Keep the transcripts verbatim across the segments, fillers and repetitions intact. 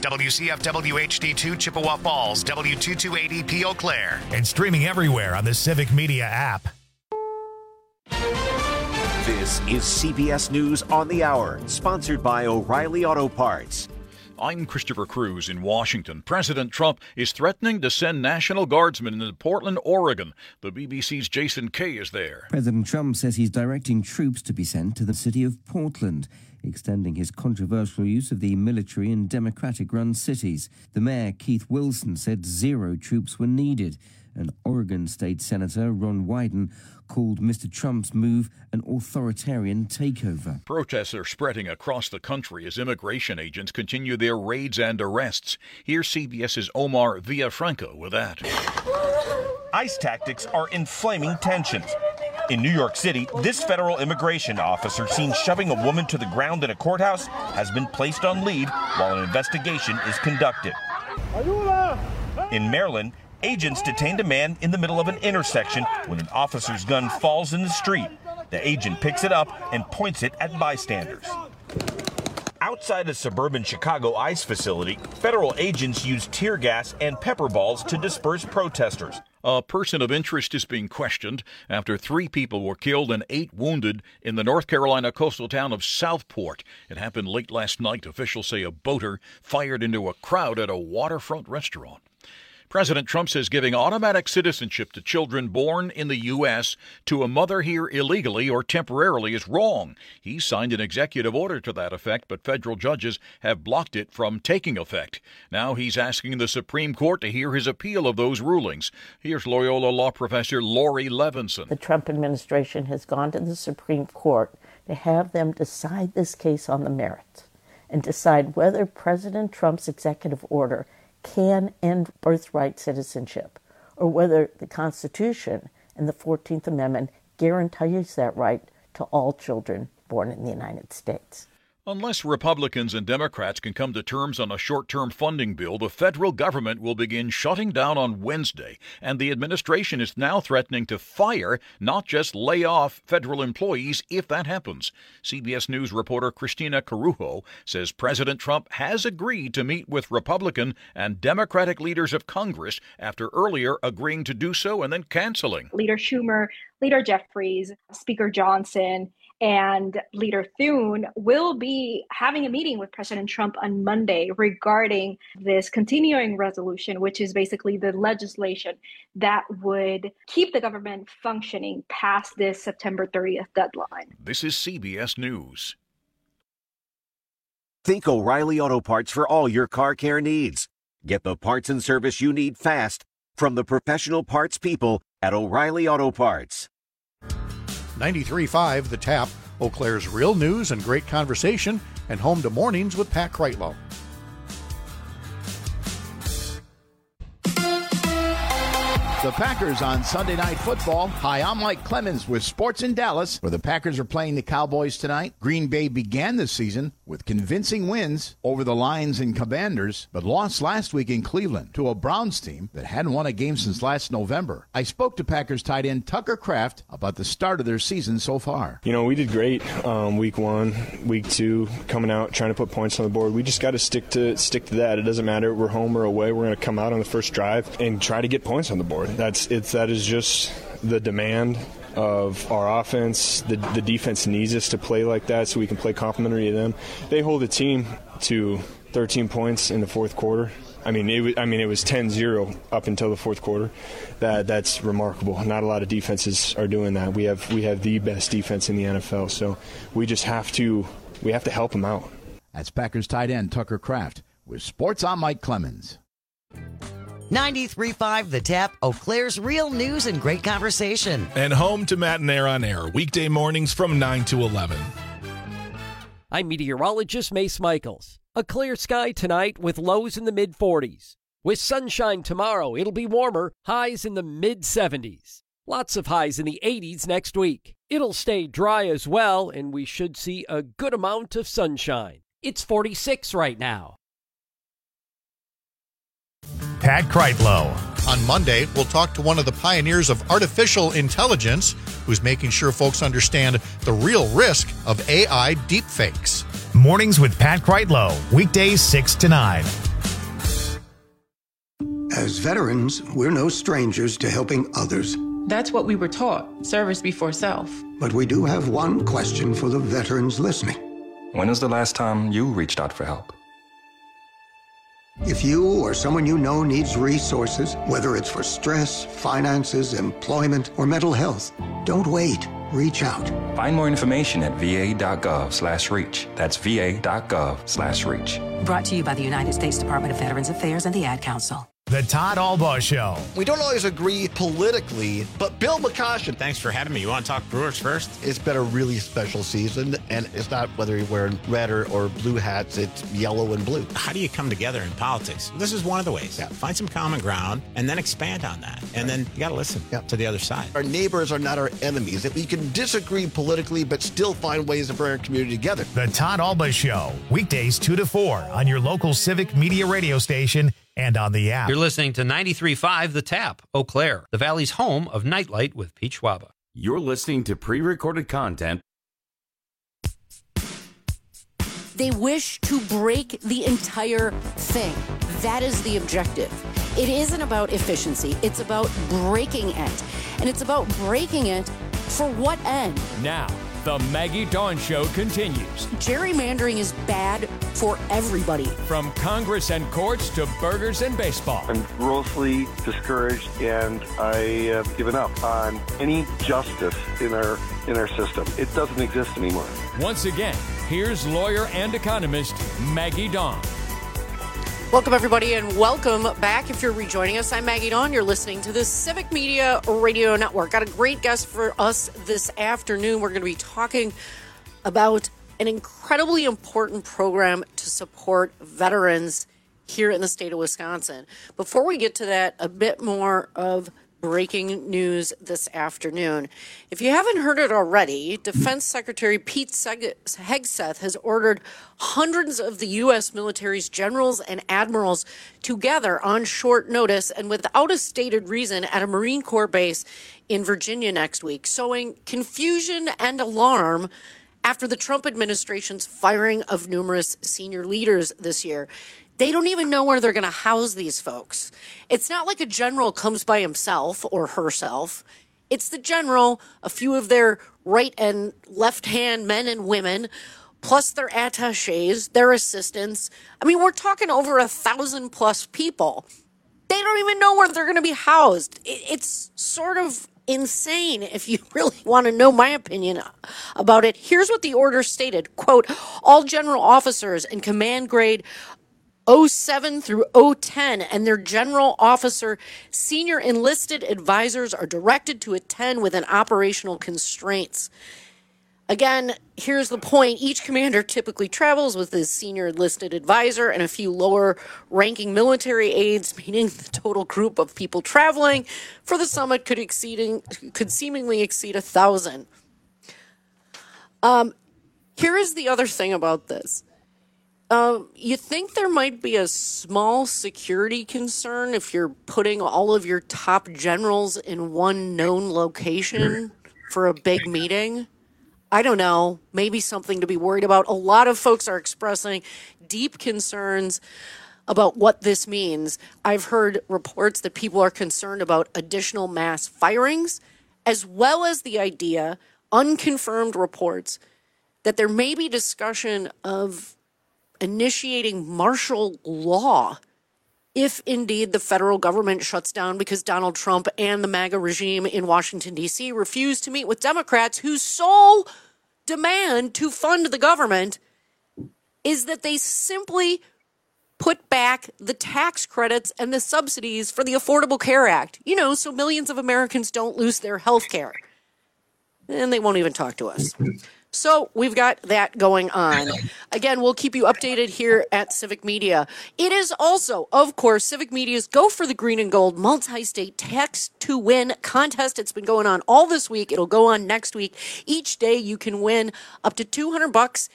W C F W H D two Chippewa Falls, W two twenty-eight E P Eau Claire. And streaming everywhere on the Civic Media app. This is C B S News on the Hour, sponsored by O'Reilly Auto Parts. I'm Christopher Cruz in Washington. President Trump is threatening to send National Guardsmen into Portland, Oregon. The B B C's Jason Kay is there. President Trump says he's directing troops to be sent to the city of Portland, extending his controversial use of the military in Democratic-run cities. The mayor, Keith Wilson, said zero troops were needed. And Oregon State Senator Ron Wyden called Mister Trump's move an authoritarian takeover. Protests are spreading across the country as immigration agents continue their raids and arrests. Here's CBS's Omar Villafranca with that. ICE tactics are inflaming tensions. In New York City, this federal immigration officer seen shoving a woman to the ground in a courthouse has been placed on leave while an investigation is conducted. In Maryland, agents detained a man in the middle of an intersection when an officer's gun falls in the street. The agent picks it up and points it at bystanders. Outside a suburban Chicago ICE facility, federal agents used tear gas and pepper balls to disperse protesters. A person of interest is being questioned after three people were killed and eight wounded in the North Carolina coastal town of Southport. It happened late last night. Officials say a boater fired into a crowd at a waterfront restaurant. President Trump says giving automatic citizenship to children born in the U S to a mother here illegally or temporarily is wrong. He signed an executive order to that effect, but federal judges have blocked it from taking effect. Now he's asking the Supreme Court to hear his appeal of those rulings. Here's Loyola law professor Lori Levinson. The Trump administration has gone to the Supreme Court to have them decide this case on the merits and decide whether President Trump's executive order can end birthright citizenship, or whether the Constitution and the fourteenth Amendment guarantees that right to all children born in the United States. Unless Republicans and Democrats can come to terms on a short-term funding bill, the federal government will begin shutting down on Wednesday, and the administration is now threatening to fire, not just lay off, federal employees if that happens. C B S News reporter Christina Carujo says President Trump has agreed to meet with Republican and Democratic leaders of Congress after earlier agreeing to do so and then canceling. Leader Schumer, Leader Jeffries, Speaker Johnson, and Leader Thune will be having a meeting with President Trump on Monday regarding this continuing resolution, which is basically the legislation that would keep the government functioning past this September thirtieth deadline. This is C B S News. Think O'Reilly Auto Parts for all your car care needs. Get the parts and service you need fast from the professional parts people at O'Reilly Auto Parts. ninety-three point five The Tap, Eau Claire's real news and great conversation, and home to Mornings with Pat Kreitlow. The Packers on Sunday Night Football. Hi, I'm Mike Clemens with Sports in Dallas, where the Packers are playing the Cowboys tonight. Green Bay began the season with convincing wins over the Lions and Commanders, but lost last week in Cleveland to a Browns team that hadn't won a game since last November. I spoke to Packers tight end Tucker Kraft about the start of their season so far. You know, we did great um, week one, week two, coming out, trying to put points on the board. We just got to stick to stick to that. It doesn't matter if we're home or away. We're going to come out on the first drive and try to get points on the board. That's it's that is just the demand of our offense. The, the defense needs us to play like that so we can play complementary to them. They hold the team to thirteen points in the fourth quarter. I mean, it was, I mean, it was ten zero up until the fourth quarter. That that's remarkable. Not a lot of defenses are doing that. We have we have the best defense in the N F L, so we just have to we have to help them out. That's Packers tight end Tucker Kraft with Sports. I'm Mike Clemens. ninety-three point five The Tap, Eau Claire's real news and great conversation. And home to Matt and Air on Air, weekday mornings from nine to eleven. I'm meteorologist Mace Michaels. A clear sky tonight with lows in the mid forties. With sunshine tomorrow, it'll be warmer, highs in the mid seventies. Lots of highs in the eighties next week. It'll stay dry as well, and we should see a good amount of sunshine. It's forty-six right now. Pat Kreitlow. On Monday, we'll talk to one of the pioneers of artificial intelligence who's making sure folks understand the real risk of A I deepfakes. Mornings with Pat Kreitlow, weekdays six to nine. As veterans, we're no strangers to helping others. That's what we were taught, service before self. But we do have one question for the veterans listening. When was the last time you reached out for help? If you or someone you know needs resources, whether it's for stress, finances, employment, or mental health, don't wait. Reach out. Find more information at va.gov slash reach. That's va.gov slash reach. Brought to you by the United States Department of Veterans Affairs and the Ad Council. The Todd Albaugh Show. We don't always agree politically, but Bill McCoshen. Thanks for having me. You want to talk Brewers first? It's been a really special season, and it's not whether you're wearing red or, or blue hats, it's yellow and blue. How do you come together in politics? This is one of the ways. Yeah. Find some common ground and then expand on that. And then you got to listen yeah. to the other side. Our neighbors are not our enemies. That we can disagree politically, but still find ways to bring our community together. The Todd Albaugh Show, weekdays two to four on your local Civic Media radio station and on the app. You're listening to ninety-three point five The Tap, Eau Claire, the Valley's home of Nightlight with Pete Schwaba. You're listening to pre-recorded content. They wish to break the entire thing. That is the objective. It isn't about efficiency. It's about breaking it. And it's about breaking it for what end? Now, the Maggie Dawn Show continues. Gerrymandering is bad for everybody. From Congress and courts to burgers and baseball. I'm grossly discouraged, and I have given up on any justice in our in our system. It doesn't exist anymore. Once again, here's lawyer and economist Maggie Dawn. Welcome, everybody, and welcome back. If you're rejoining us, I'm Maggie Dawn. You're listening to the Civic Media Radio Network. Got a great guest for us this afternoon. We're going to be talking about an incredibly important program to support veterans here in the state of Wisconsin. Before we get to that, a bit more of breaking news this afternoon. If you haven't heard it already, Defense Secretary Pete Hegseth has ordered hundreds of the U S military's generals and admirals to gather on short notice and without a stated reason at a Marine Corps base in Virginia next week, sowing confusion and alarm after the Trump administration's firing of numerous senior leaders this year. They don't even know where they're going to house these folks. It's not like a general comes by himself or herself. It's the general, a few of their right and left hand men and women, plus their attachés, their assistants. I mean, we're talking over a thousand plus people. They don't even know where they're going to be housed. It's sort of insane if you really want to know my opinion about it. Here's what the order stated, quote, all general officers and command grade oh seven through oh ten and their general officer senior enlisted advisors are directed to attend within operational constraints. Again, here's the point. Each commander typically travels with his senior enlisted advisor and a few lower ranking military aides, meaning the total group of people traveling for the summit could exceeding could seemingly exceed a thousand. Um, here is the other thing about this. Um, you think there might be a small security concern if you're putting all of your top generals in one known location for a big meeting? I don't know. Maybe something to be worried about. A lot of folks are expressing deep concerns about what this means. I've heard reports that people are concerned about additional mass firings, as well as the idea, unconfirmed reports, that there may be discussion of initiating martial law if indeed the federal government shuts down because Donald Trump and the MAGA regime in Washington, D C refuse to meet with Democrats whose sole demand to fund the government is that they simply put back the tax credits and the subsidies for the Affordable Care Act, you know, so millions of Americans don't lose their health care. And they won't even talk to us. So we've got that going on. Again, we'll keep you updated here at Civic Media. It is also, of course, Civic Media's Go for the Green and Gold multi-state tax to win contest. It's been going on all this week. It'll go on next week. Each day you can win up to two hundred bucks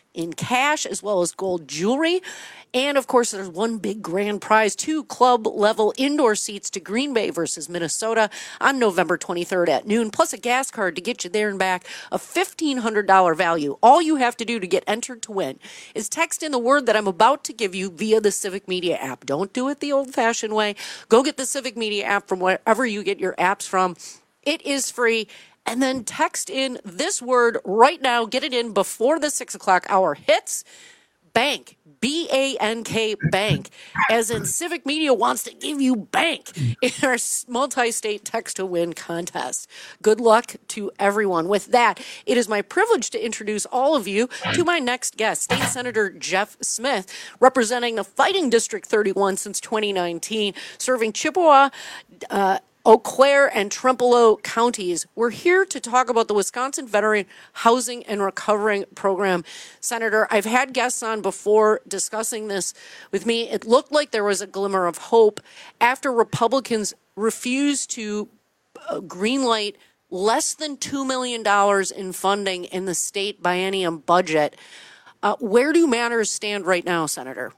in cash as well as gold jewelry. And, of course, there's one big grand prize, two club-level indoor seats to Green Bay versus Minnesota on November twenty-third at noon, plus a gas card to get you there and back, a fifteen hundred dollars value. All you have to do to get entered to win is text in the word that I'm about to give you via the Civic Media app. Don't do it the old-fashioned way. Go get the Civic Media app from wherever you get your apps from. It is free. And then text in this word right now. Get it in before the six o'clock hour hits. Bank, B A N K, bank, as in Civic Media wants to give you bank in our multi-state text-to-win contest. Good luck to everyone. With that, it is my privilege to introduce all of you to my next guest, State Senator Jeff Smith, representing the Fighting District thirty-one since twenty nineteen, serving Chippewa, uh, Eau Claire, and Trempealeau counties. We're here to talk about the Wisconsin Veteran Housing and Recovering Program. Senator, I've had guests on before discussing this with me. It looked like there was a glimmer of hope after Republicans refused to uh, greenlight less than two million dollars in funding in the state biennium budget. Uh, where do matters stand right now, Senator?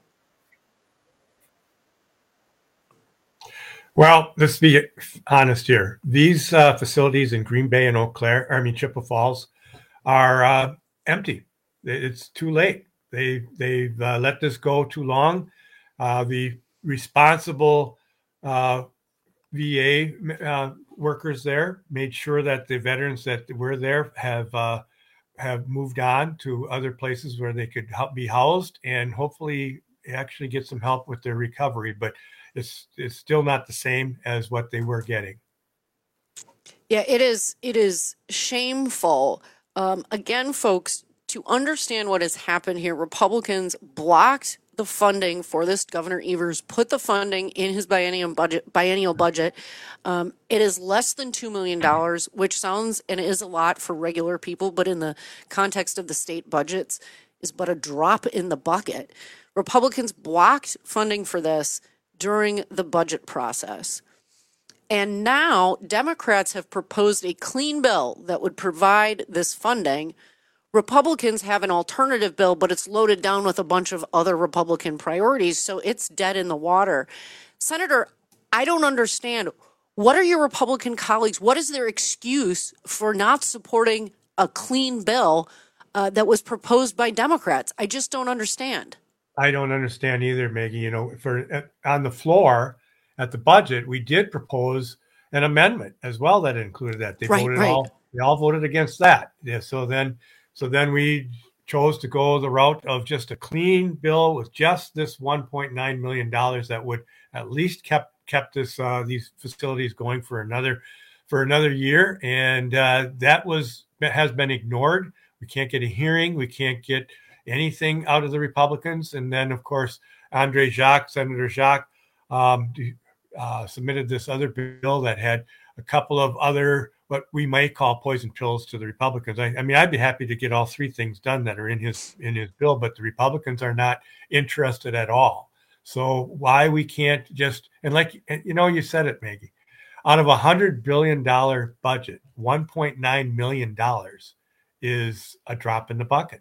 Well, let's be honest here. These uh, facilities in Green Bay and Eau Claire, I mean Chippewa Falls, are uh, empty. It's too late. They they've uh, let this go too long. Uh, the responsible uh, V A uh, workers there made sure that the veterans that were there have uh, have moved on to other places where they could help be housed and hopefully actually get some help with their recovery. But It's it's still not the same as what they were getting. Yeah, it is. It is shameful. Um, again, folks, to understand what has happened here, Republicans blocked the funding for this. Governor Evers put the funding in his biennial budget. Biennial budget. Um, it is less than two million dollars, which sounds and is a lot for regular people, but in the context of the state budgets, is but a drop in the bucket. Republicans blocked funding for this during the budget process. And now Democrats have proposed a clean bill that would provide this funding. Republicans have an alternative bill, but it's loaded down with a bunch of other Republican priorities, so it's dead in the water. Senator, I don't understand. What are your Republican colleagues? What is their excuse for not supporting a clean bill uh, that was proposed by Democrats? I just don't understand. I don't understand either, Maggie. You know, for on the floor at the budget, we did propose an amendment as well that included that. They right, voted right. all they all voted against that. Yeah. So then, so then we chose to go the route of just a clean bill with just this one point nine million dollars that would at least kept kept this uh, these facilities going for another for another year, and uh, that was has been ignored. We can't get a hearing. We can't get anything out of the Republicans. And then, of course, Andre Jacques, Senator Jacques, um, uh, submitted this other bill that had a couple of other, what we might call poison pills to the Republicans. I, I mean, I'd be happy to get all three things done that are in his in his bill, but the Republicans are not interested at all. So why we can't just, and like, you know, you said it, Maggie, out of a one hundred billion dollars budget, one point nine million dollars is a drop in the bucket.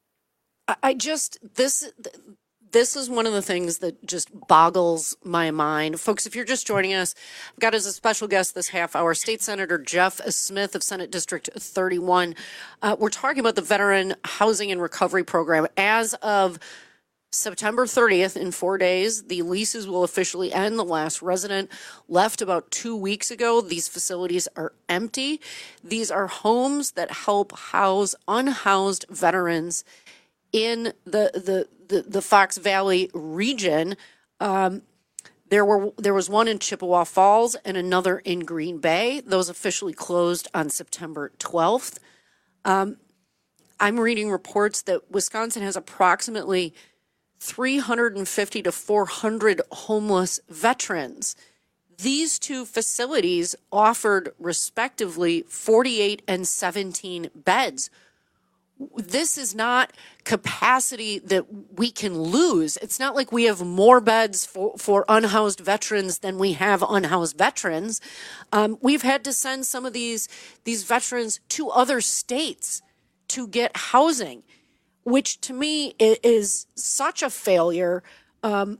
I just, this, this is one of the things that just boggles my mind. Folks, if you're just joining us, I've got as a special guest this half hour, State Senator Jeff Smith of Senate District thirty-one. Uh, we're talking about the Veteran Housing and Recovery Program. As of September thirtieth, in four days, the leases will officially end. The last resident left about two weeks ago. These facilities are empty. These are homes that help house unhoused veterans in the, the, the, the Fox Valley region. Um, there were there was one in Chippewa Falls and another in Green Bay. Those officially closed on September twelfth. Um, I'm reading reports that Wisconsin has approximately three hundred fifty to four hundred homeless veterans. These two facilities offered respectively forty-eight and seventeen beds. This is not capacity that we can lose. It's not like we have more beds for, for unhoused veterans than we have unhoused veterans. Um, we've had to send some of these, these veterans to other states to get housing. which to me is such a failure um,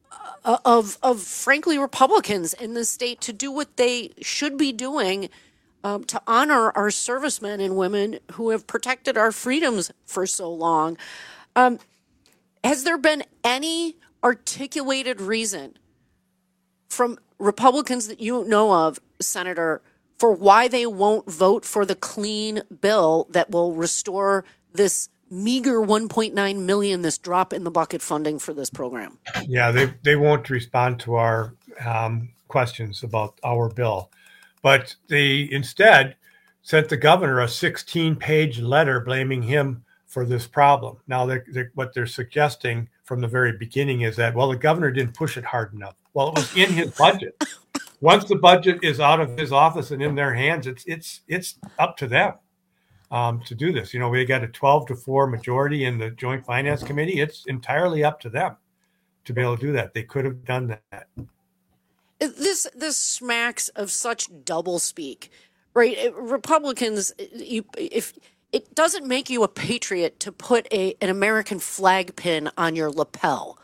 of, of, frankly, Republicans in this state to do what they should be doing um, to honor our servicemen and women who have protected our freedoms for so long. Um, has there been any articulated reason from Republicans that you know of, Senator, for why they won't vote for the clean bill that will restore this meager one point nine million dollars, this drop in the bucket funding for this program? Yeah, they, they won't respond to our um, questions about our bill. But they instead sent the governor a sixteen-page letter blaming him for this problem. Now, they're, they're, what they're suggesting from the very beginning is that, well, the governor didn't push it hard enough. Well, it was in his budget. Once the budget is out of his office and in their hands, it's it's it's up to them um, to do this. You know, we got a twelve to four majority in the Joint Finance Committee. It's entirely up to them to be able to do that. They could have done that. This this smacks of such doublespeak, right? Republicans, you, if it doesn't make you a patriot to put a an American flag pin on your lapel.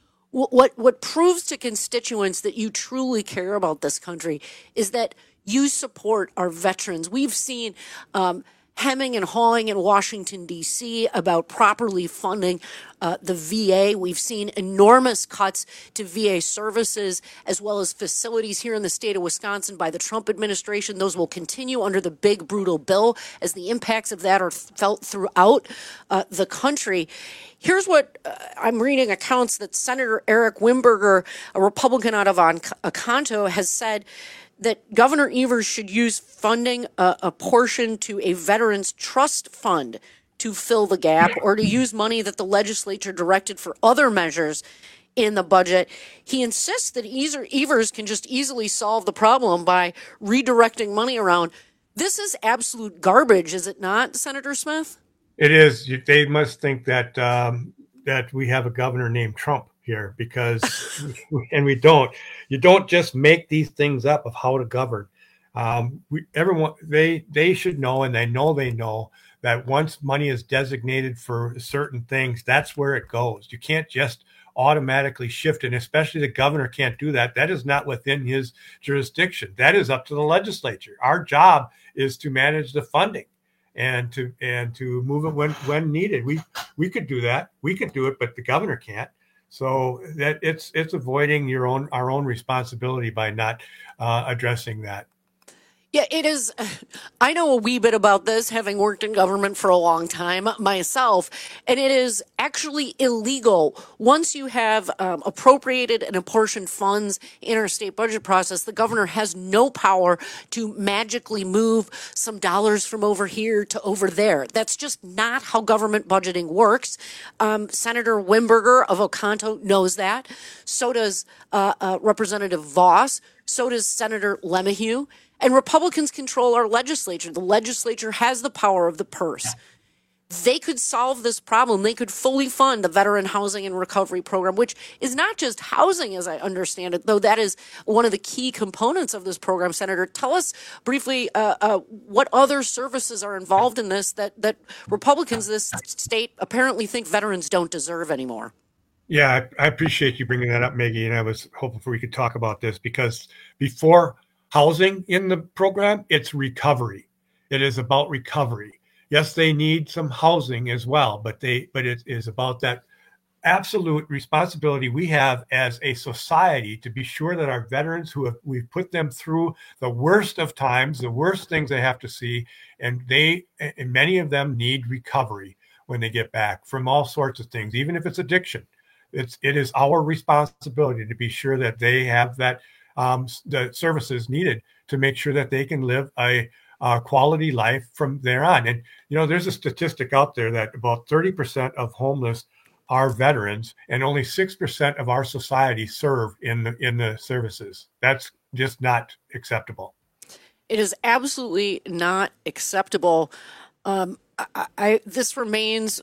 What what proves to constituents that you truly care about this country is that you support our veterans. We've seen um, hemming and hawing in Washington, D C about properly funding uh, the V A. We've seen enormous cuts to V A services as well as facilities here in the state of Wisconsin by the Trump administration. Those will continue under the big, brutal bill as the impacts of that are felt throughout uh, the country. Here's what uh, I'm reading accounts that Senator Eric Wimberger, a Republican out of Oconto, has said that Governor Evers should use funding a, a portion to a veterans trust fund to fill the gap, or to use money that the legislature directed for other measures in the budget. He insists that Evers can just easily solve the problem by redirecting money around. This is absolute garbage, is it not, Senator Smith? It is. They must think that um, that we have a governor named Trump here, because, and we don't. You don't just make these things up of how to govern. Um, we, everyone, they they should know, and they know they know that once money is designated for certain things, that's where it goes. You can't just automatically shift it, and especially the governor can't do that. That is not within his jurisdiction. That is up to the legislature. Our job is to manage the funding and to and to move it when when needed. We we could do that. We could do it, but the governor can't. So that it's it's avoiding your own our own responsibility by not uh, addressing that. Yeah, it is. I know a wee bit about this, having worked in government for a long time myself, and it is actually illegal. Once you have um, appropriated and apportioned funds in our state budget process, the governor has no power to magically move some dollars from over here to over there. That's just not how government budgeting works. Um, Senator Wimberger of Oconto knows that. So does uh, uh, Representative Voss. So does Senator Lemahieu. And Republicans control our legislature. The legislature has the power of the purse. They could solve this problem. They could fully fund the Veteran Housing and Recovery Program, which is not just housing, as I understand it, though that is one of the key components of this program. Senator, tell us briefly uh, uh, what other services are involved in this that, that Republicans in this state apparently think veterans don't deserve anymore. Yeah, I, I appreciate you bringing that up, Maggie, and I was hoping for we could talk about this, because before housing in the program, it's recovery. It is about recovery. Yes, they need some housing as well, but they but it is about that absolute responsibility we have as a society to be sure that our veterans, who have we've put them through the worst of times, the worst things they have to see, and they and many of them need recovery when they get back from all sorts of things, even if it's addiction. It's it is our responsibility to be sure that they have that Um, the services needed to make sure that they can live a, a quality life from there on. And, you know, there's a statistic out there that about thirty percent of homeless are veterans, and only six percent of our society serve in the, in the services. That's just not acceptable. It is absolutely not acceptable. Um, I, I, this remains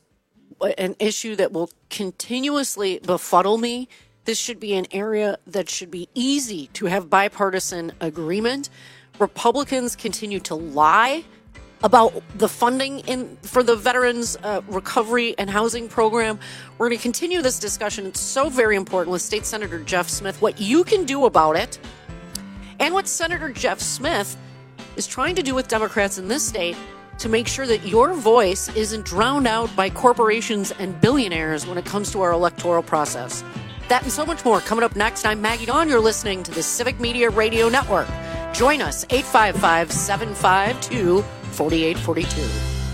an issue that will continuously befuddle me. This should be an area that should be easy to have bipartisan agreement. Republicans continue to lie about the funding in for the Veterans uh, Recovery and Housing Program. We're going to continue this discussion. It's so very important with State Senator Jeff Smith, what you can do about it, and what Senator Jeff Smith is trying to do with Democrats in this state to make sure that your voice isn't drowned out by corporations and billionaires when it comes to our electoral process. That and so much more coming up next. I'm Maggie Dawn. You're listening to the Civic Media Radio Network. Join us, eight five five, seven five two, four eight four two.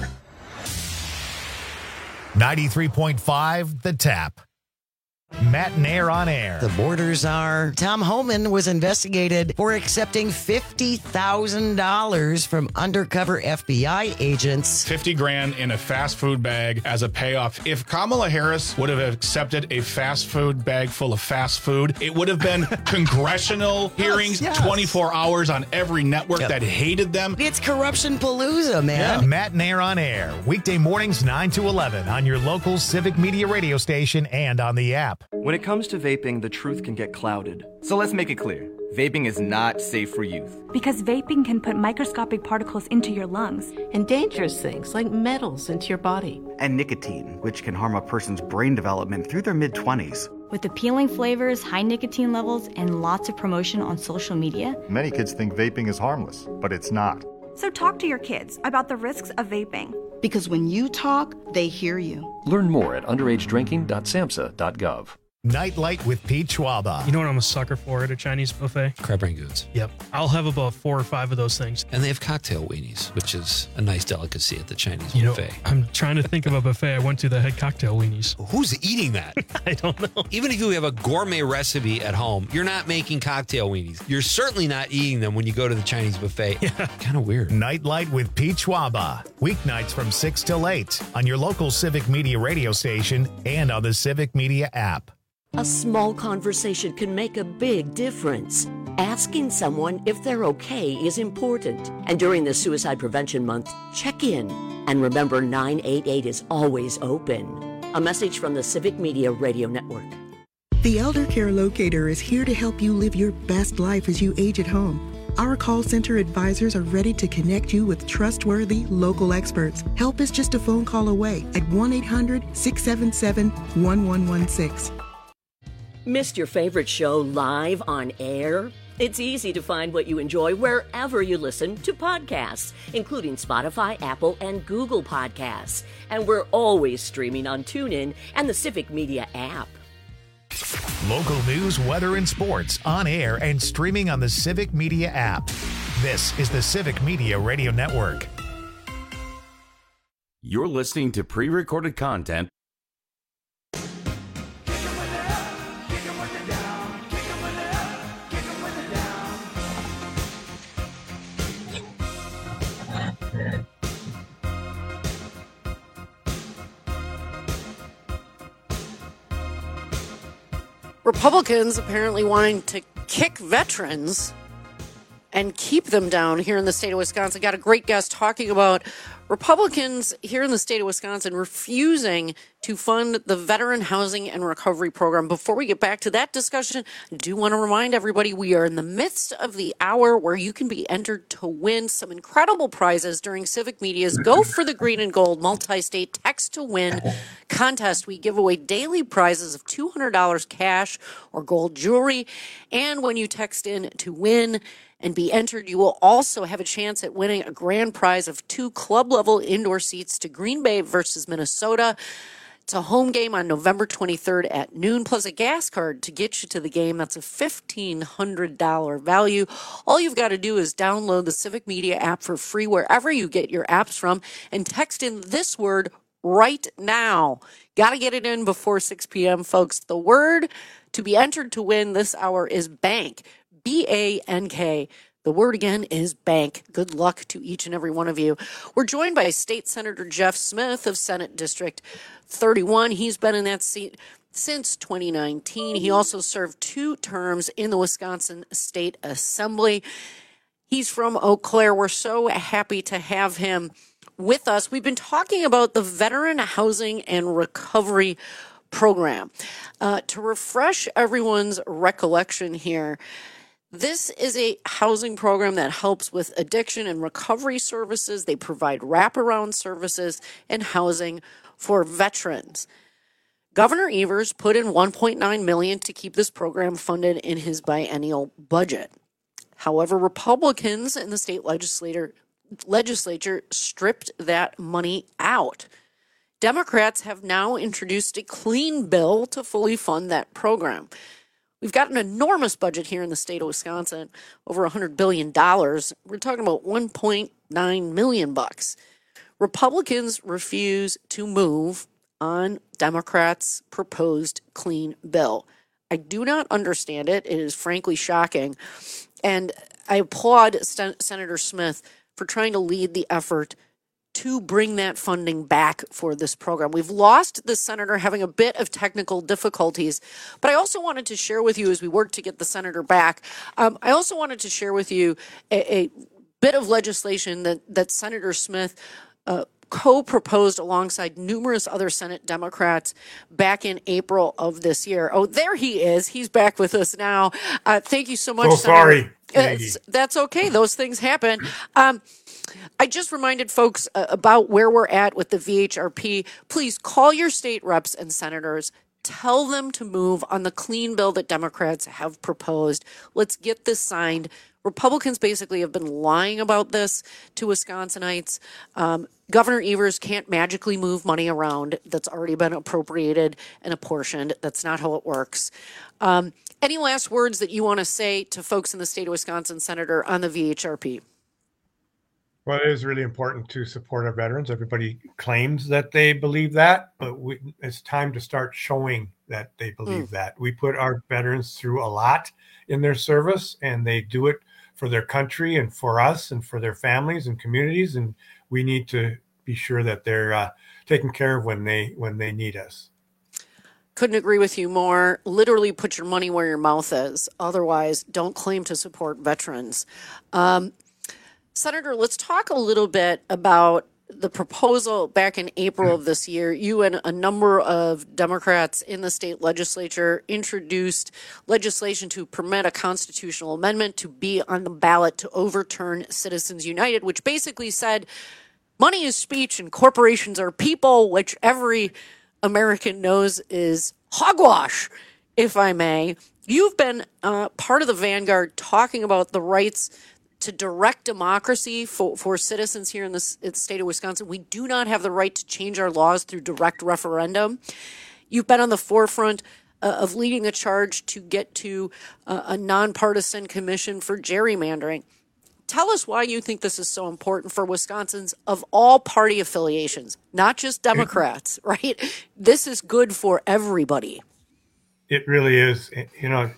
ninety-three point five The Tap. Matt and Air on air. The borders are. Tom Homan was investigated for accepting fifty thousand dollars from undercover F B I agents. fifty grand in a fast food bag as a payoff. If Kamala Harris would have accepted a fast food bag full of fast food, it would have been congressional hearings, yes, yes. twenty-four hours on every network yep. that hated them. It's corruption palooza, man. Yeah. Matt and Air on air. Weekday mornings nine to eleven on your local Civic Media radio station and on the app. When it comes to vaping, the truth can get clouded. So let's make it clear. Vaping is not safe for youth. Because vaping can put microscopic particles into your lungs. And dangerous things like metals into your body. And nicotine, which can harm a person's brain development through their mid-twenties. With appealing flavors, high nicotine levels, and lots of promotion on social media. Many kids think vaping is harmless, but it's not. So talk to your kids about the risks of vaping. Because when you talk, they hear you. Learn more at underage drinking dot samhsa dot gov. Nightlight with Pete Schwaba. You know what I'm a sucker for at a Chinese buffet? Crab rangoons. Yep. I'll have about four or five of those things. And they have cocktail weenies, which is a nice delicacy at the Chinese you buffet. Know, I'm trying to think of a buffet I went to that had cocktail weenies. Who's eating that? I don't know. Even if you have a gourmet recipe at home, you're not making cocktail weenies. You're certainly not eating them when you go to the Chinese buffet. Yeah. Kind of weird. Nightlight with Pete Schwaba. Weeknights from six till eight on your local Civic Media radio station and on the Civic Media app. A small conversation can make a big difference. Asking someone if they're okay is important. And during the Suicide Prevention Month, check in. And remember, nine eight eight is always open. A message from the Civic Media Radio Network. The Elder Care Locator is here to help you live your best life as you age at home. Our call center advisors are ready to connect you with trustworthy local experts. Help is just a phone call away at one eight hundred, six seven seven, one one one six. Missed your favorite show live on air? It's easy to find what you enjoy wherever you listen to podcasts, including Spotify, Apple, and Google Podcasts. And we're always streaming on TuneIn and the Civic Media app. Local news, weather, and sports on air and streaming on the Civic Media app. This is the Civic Media Radio Network. You're listening to pre-recorded content. Republicans apparently wanting to kick veterans and keep them down here in the state of Wisconsin. Got a great guest talking about Republicans here in the state of Wisconsin refusing to fund the Veteran Housing and Recovery Program. Before we get back to that discussion, I do want to remind everybody we are in the midst of the hour where you can be entered to win some incredible prizes during Civic Media's Go for the Green and Gold multi-state text to win contest. We give away daily prizes of two hundred dollars cash or gold jewelry. And when you text in to win and be entered, you will also have a chance at winning a grand prize of two club-level indoor seats to Green Bay versus Minnesota. It's a home game on November twenty-third at noon, plus a gas card to get you to the game. That's a fifteen hundred dollars value. All you've got to do is download the Civic Media app for free wherever you get your apps from and text in this word right now. Got to get it in before six p.m., folks. The word to be entered to win this hour is BANK. B A N K. The word again is bank. Good luck to each and every one of you. We're joined by State Senator Jeff Smith of Senate District thirty-one. He's been in that seat since twenty nineteen. He also served two terms in the Wisconsin State Assembly. He's from Eau Claire. We're so happy to have him with us. We've been talking about the Veteran Housing and Recovery Program. Uh, to refresh everyone's recollection here, This is a housing program that helps with addiction and recovery services. They provide wraparound services and housing for veterans. Governor Evers put in one point nine million dollars to keep this program funded in his biennial budget. However, Republicans in the state legislature legislature stripped that money out. Democrats have now introduced a clean bill to fully fund that program. We've got an enormous budget here in the state of Wisconsin, over one hundred billion dollars. We're talking about one point nine million bucks. Republicans refuse to move on Democrats' proposed clean bill. I do not understand it. It is frankly shocking. And I applaud St- Senator Smith for trying to lead the effort to bring that funding back for this program. We've lost the senator having a bit of technical difficulties, but I also wanted to share with you as we work to get the senator back, um, I also wanted to share with you a, a bit of legislation that, that Senator Smith uh, co-proposed alongside numerous other Senate Democrats back in April of this year. Oh, there he is. He's back with us now. Uh, thank you so much, So Senator. sorry. Uh, that's okay. Those things happen. Um, I just reminded folks uh, about where we're at with the V H R P. Please call your state reps and senators. Tell them to move on the clean bill that Democrats have proposed. Let's get this signed. Republicans basically have been lying about this to Wisconsinites. Um, Governor Evers can't magically move money around that's already been appropriated and apportioned. That's not how it works. Um, any last words that you want to say to folks in the state of Wisconsin, Senator, on the V H R P? Well, it is really important to support our veterans. Everybody claims that they believe that, but we, it's time to start showing that they believe mm. that. We put our veterans through a lot in their service, and they do it for their country and for us and for their families and communities. And we need to be sure that they're uh, taken care of when they when they need us. Couldn't agree with you more. Literally put your money where your mouth is. Otherwise, don't claim to support veterans. Um, Senator, let's talk a little bit about the proposal back in April of this year. You and a number of Democrats in the state legislature introduced legislation to permit a constitutional amendment to be on the ballot to overturn Citizens United, which basically said money is speech and corporations are people, which every American knows is hogwash, if I may. You've been uh, part of the vanguard talking about the rights to direct democracy for, for citizens here in the, in the state of Wisconsin. We do not have the right to change our laws through direct referendum. You've been on the forefront uh, of leading a charge to get to uh, a nonpartisan commission for gerrymandering. Tell us why you think this is so important for Wisconsins of all party affiliations, not just Democrats, right? This is good for everybody. It really is. You know,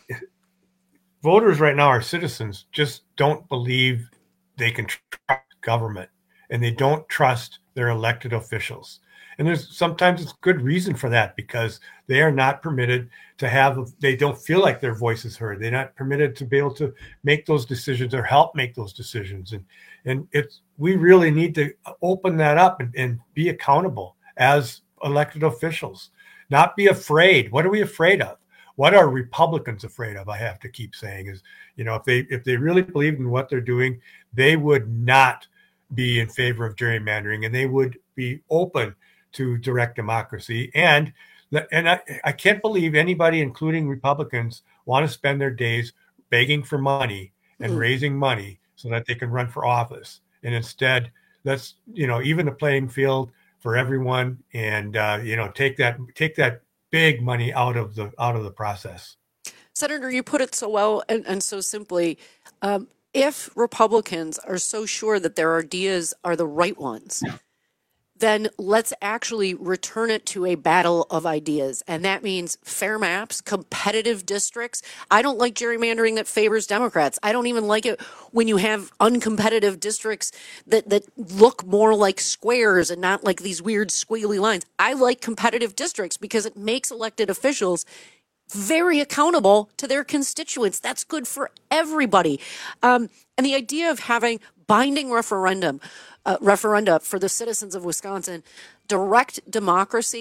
voters right now, our citizens, just don't believe they can trust government, and they don't trust their elected officials. And there's sometimes it's good reason for that, because they are not permitted to have, they don't feel like their voice is heard. They're not permitted to be able to make those decisions or help make those decisions. And and it's, we really need to open that up and, and be accountable as elected officials, not be afraid. What are we afraid of? What are Republicans afraid of? I have to keep saying is, you know, if they if they really believed in what they're doing, they would not be in favor of gerrymandering, and they would be open to direct democracy. And and I, I can't believe anybody, including Republicans, want to spend their days begging for money and mm. raising money so that they can run for office. And instead, let's, you know, even the playing field for everyone, and uh, you know, take that take that big money out of the out of the process. Senator, you put it so well and, and so simply. Um, if Republicans are so sure that their ideas are the right ones, then let's actually return it to a battle of ideas. And that means fair maps, competitive districts. I don't like gerrymandering that favors Democrats. I don't even like it when you have uncompetitive districts that, that look more like squares and not like these weird squiggly lines. I like competitive districts because it makes elected officials very accountable to their constituents. That's good for everybody. Um, and the idea of having binding referendum, uh, referenda for the citizens of Wisconsin, direct democracy,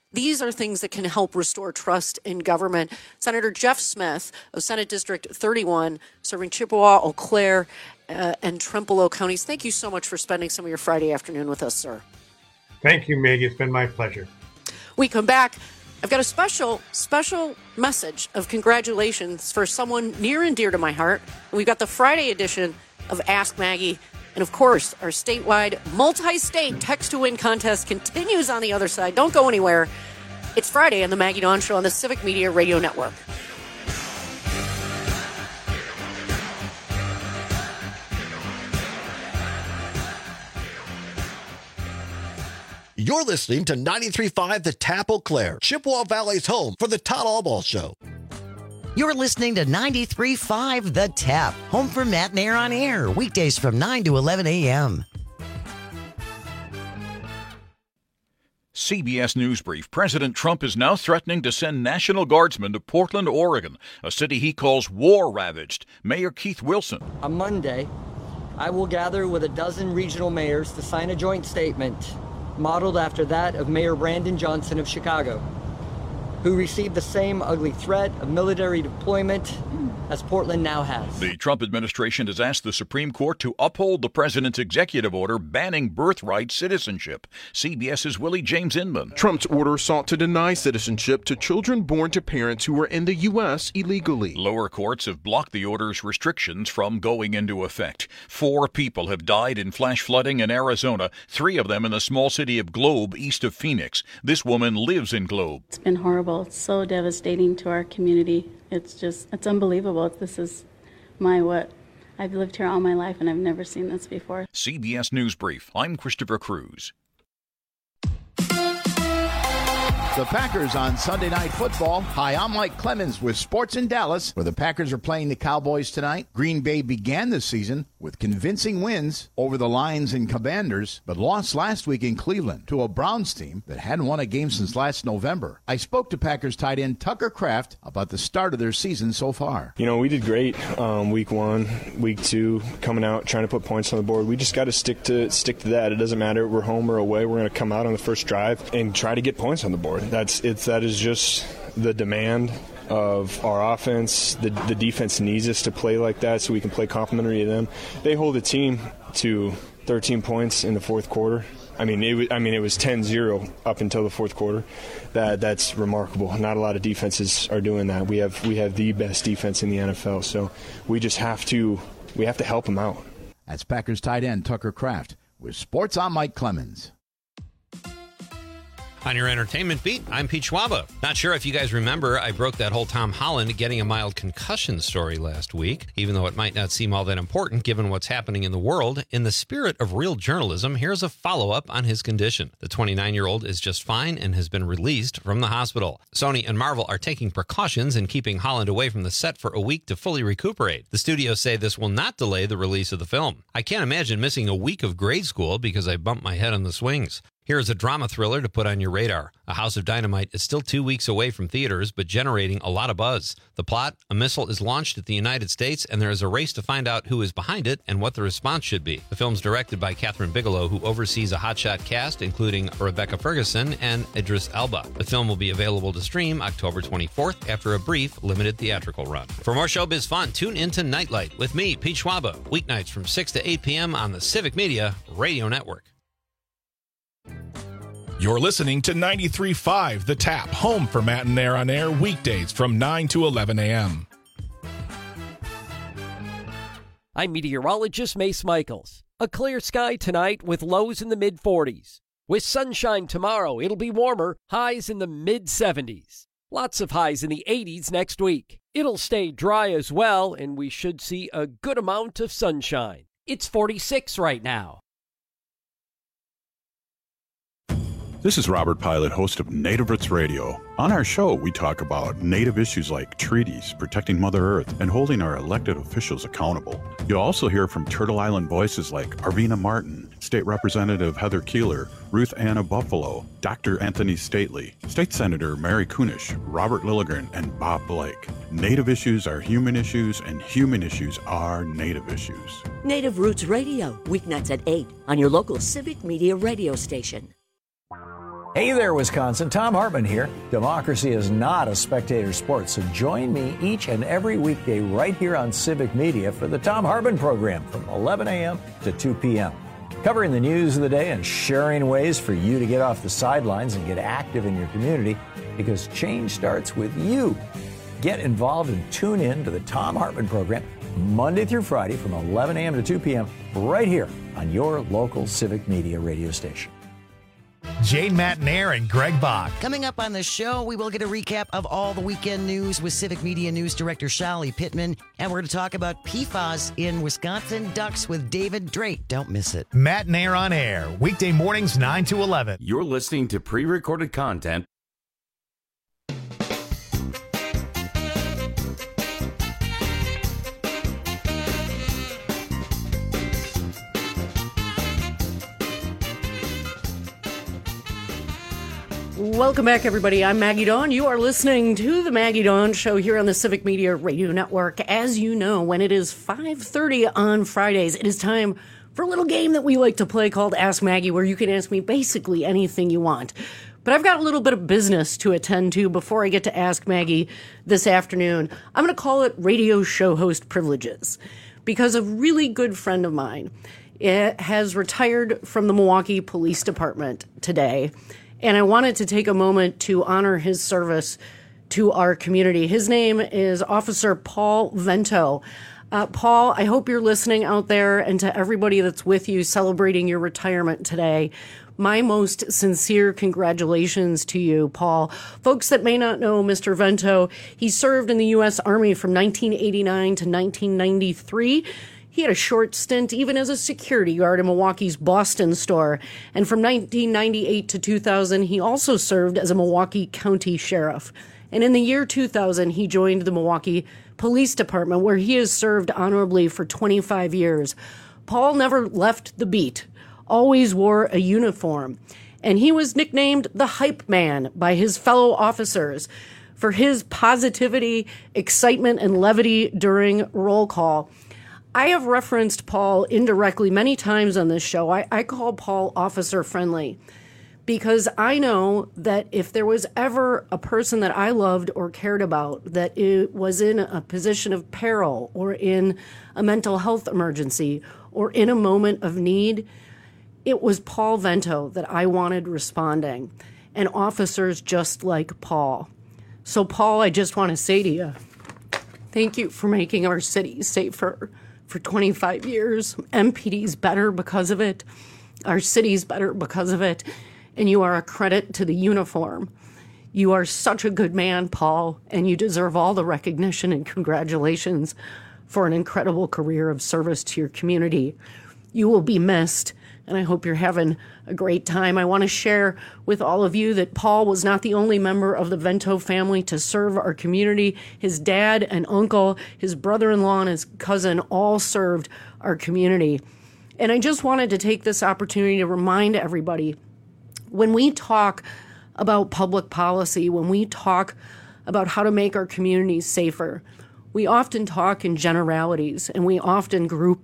These are things that can help restore trust in government. Senator Jeff Smith of Senate District thirty-one, serving Chippewa, Eau Claire, uh, and Trempealeau counties. Thank you so much for spending some of your Friday afternoon with us, sir. Thank you, Maggie. It's been my pleasure. We come back. I've got a special, special message of congratulations for someone near and dear to my heart. We've got the Friday edition of Ask Maggie. And, of course, our statewide, multi-state text-to-win contest continues on the other side. Don't go anywhere. It's Friday on the Maggie Dawn Show on the Civic Media Radio Network. You're listening to ninety-three point five The Tap Eau Claire, Chippewa Valley's home for the Todd Allball Show. You're listening to ninety-three point five The Tap, home for Matt and Air on Air, weekdays from nine to eleven a.m. C B S News Brief. President Trump is now threatening to send National Guardsmen to Portland, Oregon, a city he calls war-ravaged. Mayor Keith Wilson. On Monday, I will gather with a dozen regional mayors to sign a joint statement modeled after that of Mayor Brandon Johnson of Chicago, who received the same ugly threat of military deployment as Portland now has. The Trump administration has asked the Supreme Court to uphold the president's executive order banning birthright citizenship. CBS's Willie James Inman. Trump's order sought to deny citizenship to children born to parents who were in the U S illegally. Lower courts have blocked the order's restrictions from going into effect. Four people have died in flash flooding in Arizona, three of them in the small city of Globe, east of Phoenix. This woman lives in Globe. It's been horrible. It's so devastating to our community. It's just, it's unbelievable. This is my what? I've lived here all my life and I've never seen this before. C B S News Brief. I'm Christopher Cruz. The Packers on Sunday Night Football. Hi, I'm Mike Clemens with Sports in Dallas, where the Packers are playing the Cowboys tonight. Green Bay began the season with convincing wins over the Lions and Commanders, but lost last week in Cleveland to a Browns team that hadn't won a game since last November. I spoke to Packers tight end Tucker Kraft about the start of their season so far. You know, we did great um, week one, week two, coming out, trying to put points on the board. We just got to stick to stick to that. It doesn't matter if we're home or away. We're going to come out on the first drive and try to get points on the board. That's it's that is just the demand of our offense. The, the defense needs us to play like that so we can play complementary to them. They hold the team to thirteen points in the fourth quarter. I mean, it was, I mean, it was ten zero up until the fourth quarter. That that's remarkable. Not a lot of defenses are doing that. We have we have the best defense in the N F L. So we just have to we have to help them out. That's Packers tight end Tucker Kraft with Sports. I'm Mike Clemens. On your entertainment beat, I'm Pete Schwaba. Not sure if you guys remember, I broke that whole Tom Holland getting a mild concussion story last week, even though it might not seem all that important given what's happening in the world. In the spirit of real journalism, here's a follow-up on his condition. The twenty-nine-year-old is just fine and has been released from the hospital. Sony and Marvel are taking precautions in keeping Holland away from the set for a week to fully recuperate. The studios say this will not delay the release of the film. I can't imagine missing a week of grade school because I bumped my head on the swings. Here's a drama thriller to put on your radar. A House of Dynamite is still two weeks away from theaters, but generating a lot of buzz. The plot, a missile is launched at the United States, and there is a race to find out who is behind it and what the response should be. The film's directed by Catherine Bigelow, who oversees a hotshot cast, including Rebecca Ferguson and Idris Elba. The film will be available to stream October twenty-fourth after a brief, limited theatrical run. For more showbiz fun, tune into Nightlight with me, Pete Schwaba, weeknights from six to eight p.m. on the Civic Media Radio Network. You're listening to ninety-three point five The Tap, home for Matt and Air on Air, weekdays from nine to eleven a.m. I'm meteorologist Mace Michaels. A clear sky tonight with lows in the mid forties. With sunshine tomorrow, it'll be warmer, highs in the mid seventies. Lots of highs in the eighties next week. It'll stay dry as well, and we should see a good amount of sunshine. It's forty-six right now. This is Robert Pilot, host of Native Roots Radio. On our show, we talk about Native issues like treaties, protecting Mother Earth, and holding our elected officials accountable. You'll also hear from Turtle Island voices like Arvina Martin, State Representative Heather Keeler, Ruth Anna Buffalo, Doctor Anthony Stately, State Senator Mary Kunish, Robert Lilligren, and Bob Blake. Native issues are human issues, and human issues are Native issues. Native Roots Radio, weeknights at eight on your local Civic Media radio station. Hey there, Wisconsin. Tom Hartman here. Democracy is not a spectator sport, so join me each and every weekday right here on Civic Media for the Tom Hartman program from eleven a.m. to two p.m. Covering the news of the day and sharing ways for you to get off the sidelines and get active in your community, because change starts with you. Get involved and tune in to the Tom Hartman program Monday through Friday from eleven a.m. to two p.m. right here on your local Civic Media radio station. Jane Matnair and Greg Bach. Coming up on the show, we will get a recap of all the weekend news with Civic Media News Director Shali Pittman. And we're going to talk about P FAS in Wisconsin Ducks with David Drake. Don't miss it. Matnair on air, weekday mornings nine to eleven. You're listening to pre-recorded content. Welcome back, everybody. I'm Maggie Dawn. You are listening to the Maggie Dawn Show here on the Civic Media Radio Network. As you know, when it is five thirty on Fridays, it is time for a little game that we like to play called Ask Maggie, where you can ask me basically anything you want. But I've got a little bit of business to attend to before I get to Ask Maggie this afternoon. I'm going to call it radio show host privileges, because a really good friend of mine has retired from the Milwaukee Police Department today. And I wanted to take a moment to honor his service to our community. His name is Officer Paul Vento. Uh, Paul, I hope you're listening out there, and to everybody that's with you celebrating your retirement today, my most sincere congratulations to you, Paul. Folks that may not know Mister Vento, he served in the U S Army from nineteen eighty-nine to nineteen ninety-three. He had a short stint even as a security guard in Milwaukee's Boston store. And from nineteen ninety-eight to two thousand, he also served as a Milwaukee County Sheriff. And in the year two thousand, he joined the Milwaukee Police Department, where he has served honorably for twenty-five years. Paul never left the beat, always wore a uniform. And he was nicknamed the Hype Man by his fellow officers for his positivity, excitement, and levity during roll call. I have referenced Paul indirectly many times on this show. I, I call Paul officer friendly because I know that if there was ever a person that I loved or cared about that it was in a position of peril or in a mental health emergency or in a moment of need, it was Paul Vento that I wanted responding, and officers just like Paul. So, Paul, I just want to say to you, thank you for making our city safer. For twenty-five years, M P D's better because of it. Our city's better because of it. And you are a credit to the uniform. You are such a good man, Paul, and you deserve all the recognition and congratulations for an incredible career of service to your community. You will be missed, and I hope you're having a great time. I want to share with all of you that Paul was not the only member of the Vento family to serve our community. His dad and uncle, his brother-in-law, and his cousin all served our community. And I just wanted to take this opportunity to remind everybody, when we talk about public policy, when we talk about how to make our communities safer, we often talk in generalities, and we often group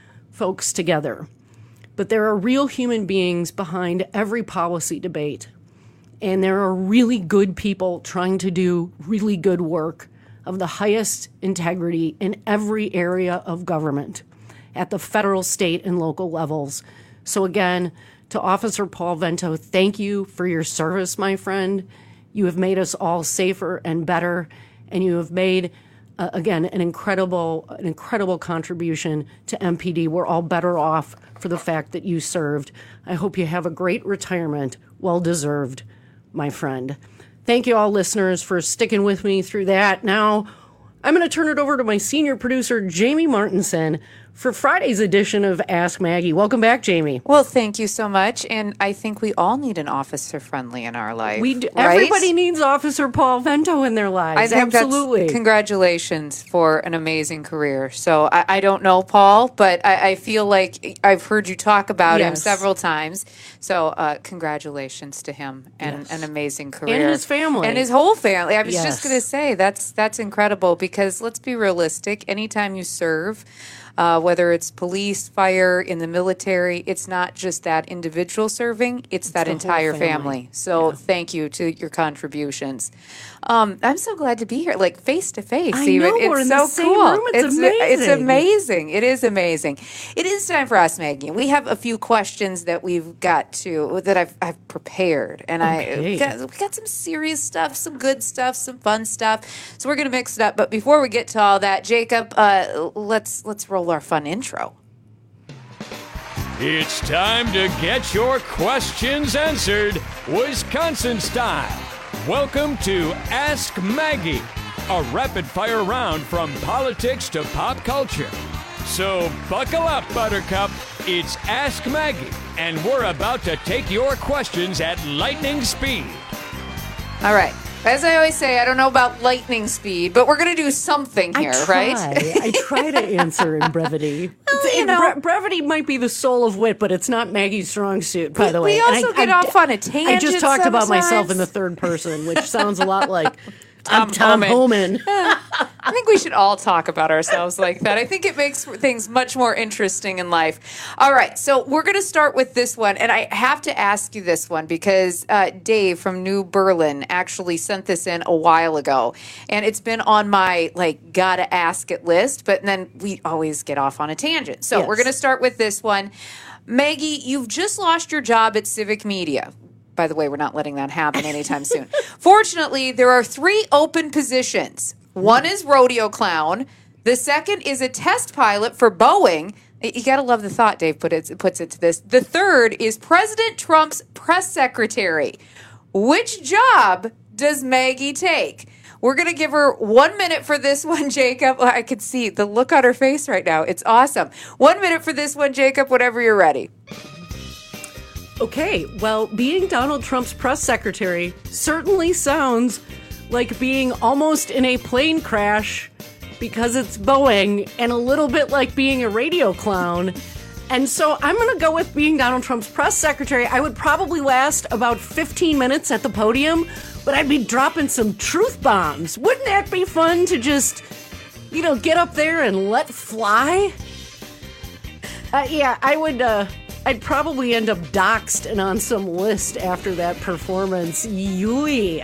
folks together. But there are real human beings behind every policy debate. And there are really good people trying to do really good work of the highest integrity in every area of government at the federal, state, and local levels. So again, to Officer Paul Vento, thank you for your service, my friend. You have made us all safer and better, and you have made Uh, again, an incredible, an incredible contribution to M P D. We're all better off for the fact that you served. I hope you have a great retirement, well deserved, my friend. Thank you all, listeners, for sticking with me through that. Now, I'm going to turn it over to my senior producer, Jamie Martinson, for Friday's edition of Ask Maggie. Welcome back, Jamie. Well, thank you so much. And I think we all need an officer friendly in our life. We do, right? Everybody needs Officer Paul Vento in their lives. I think Absolutely. That's, congratulations for an amazing career. So I, I don't know Paul, but I, I feel like I've heard you talk about yes. him several times. So uh, congratulations to him and yes. an amazing career. And his family. And his whole family. I was yes. just going to say, that's that's incredible because let's be realistic. Anytime you serve, Uh, whether it's police, fire, in the military. It's not just that individual serving, it's, it's that entire family. family. So yeah. thank you to your contributions. Um, I'm so glad to be here, like face to face. I even. know, It's we're in so the same cool. room. It's, it's amazing. It's amazing. It is amazing. It is time for Ask Maggie. We have a few questions that we've got to, that I've, I've prepared. And Okay. I got, we got some serious stuff, some good stuff, some fun stuff. So we're going to mix it up. But before we get to all that, Jacob, uh, let's let's roll our fun intro. It's time to get your questions answered, Wisconsin style. Welcome to Ask Maggie, a rapid-fire round from politics to pop culture. So buckle up, Buttercup. It's Ask Maggie, and we're about to take your questions at lightning speed. All right. As I always say, I don't know about lightning speed, but we're going to do something here, I try. right? I try to answer in brevity. Well, you It- know- bre- brevity might be the soul of wit, but it's not Maggie's strong suit, by We- the way. we And also I, get I- off on a I tangent just talked about myself sometimes. in the third person, which sounds a lot like Tom I'm Tom Homan. Homan. I think we should all talk about ourselves like that. I think it makes things much more interesting in life. All right, so we're going to start with this one, and I have to ask you this one because uh, Dave from New Berlin actually sent this in a while ago, and it's been on my like gotta ask it list, but then we always get off on a tangent. So Yes. we're going to start with this one. Maggie, you've just lost your job at Civic Media. By the way, we're not letting that happen anytime soon. Fortunately, there are three open positions. One is rodeo clown. The second is a test pilot for Boeing. You got to love the thought Dave put it, puts it to this. The third is President Trump's press secretary. Which job does Maggie take? We're going to give her one minute for this one, Jacob. I can see the look on her face right now. It's awesome. One minute for this one, Jacob, whenever you're ready. Okay, well, being Donald Trump's press secretary certainly sounds like being almost in a plane crash because it's Boeing, and a little bit like being a radio clown. And so I'm going to go with being Donald Trump's press secretary. I would probably last about fifteen minutes at the podium, but I'd be dropping some truth bombs. Wouldn't that be fun to just, you know, get up there and let fly? Uh, yeah, I would... Uh, I'd probably end up doxxed and on some list after that performance. Yui.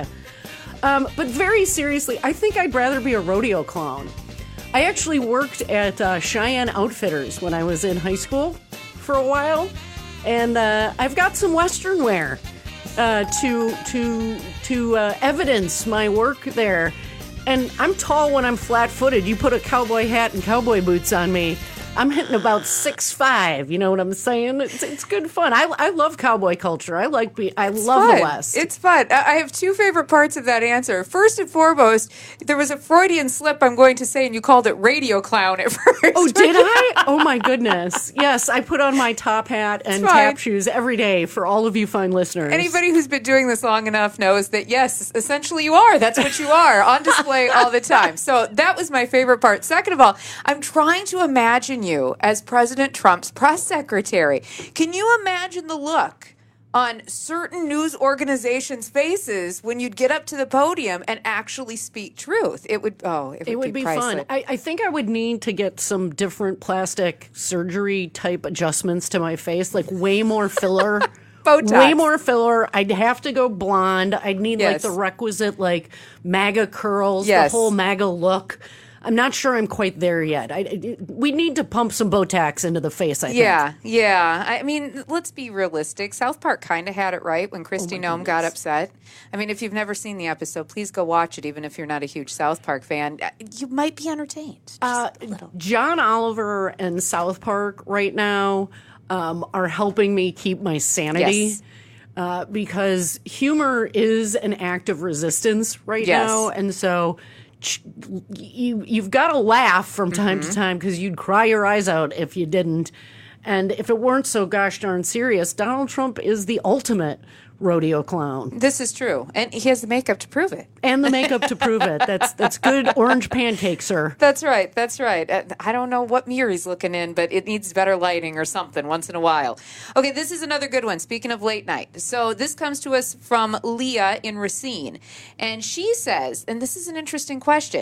Um, but very seriously, I think I'd rather be a rodeo clown. I actually worked at uh, Cheyenne Outfitters when I was in high school for a while, and uh, I've got some Western wear uh, to to to uh, evidence my work there. And I'm tall when I'm flat-footed. You put a cowboy hat and cowboy boots on me, I'm hitting about six five. You know what I'm saying? It's, it's good fun. I, I love cowboy culture. I like be. I It's love fun. the West. It's fun. I I have two favorite parts of that answer. First and foremost, there was a Freudian slip I'm going to say, and you called it radio clown at first. Oh, did I? Oh my goodness. Yes, I put on my top hat and It's fine. tap shoes every day for all of you fine listeners. Anybody who's been doing this long enough knows that, yes, essentially you are. That's what you are, on display all the time. So that was my favorite part. Second of all, I'm trying to imagine you as President Trump's press secretary. Can you imagine the look on certain news organizations' faces when you'd get up to the podium and actually speak truth? It would, oh, it would, It would be, priceless. fun. I, I think I would need to get some different plastic surgery type adjustments to my face, like way more filler. Botox. Way more filler. I'd have to go blonde. I'd need like Yes. the requisite like MAGA curls, Yes. the whole MAGA look. I'm not sure I'm quite there yet. I, I- we need to pump some Botox into the face, I think. Yeah, yeah. I mean, let's be realistic. South Park kind of had it right when Kristi Noem got upset. I mean, if you've never seen the episode, please go watch it, even if you're not a huge South Park fan. You might be entertained. Uh, John Oliver and South Park right now um, are helping me keep my sanity. Yes. Uh, because humor is an act of resistance right Yes. now. And so ch- you, you've got to laugh from time Mm-hmm. to time because you'd cry your eyes out if you didn't. And if it weren't so gosh darn serious, Donald Trump is the ultimate rodeo clown. This is true. And he has the makeup to prove it. And the makeup to prove it. That's that's good orange pancake, sir. That's right. That's right. Uh, I don't know what mirror he's looking in, but it needs better lighting or something once in a while. Okay, this is another good one. Speaking of late night. So this comes to us from Leah in Racine. And she says, and this is an interesting question,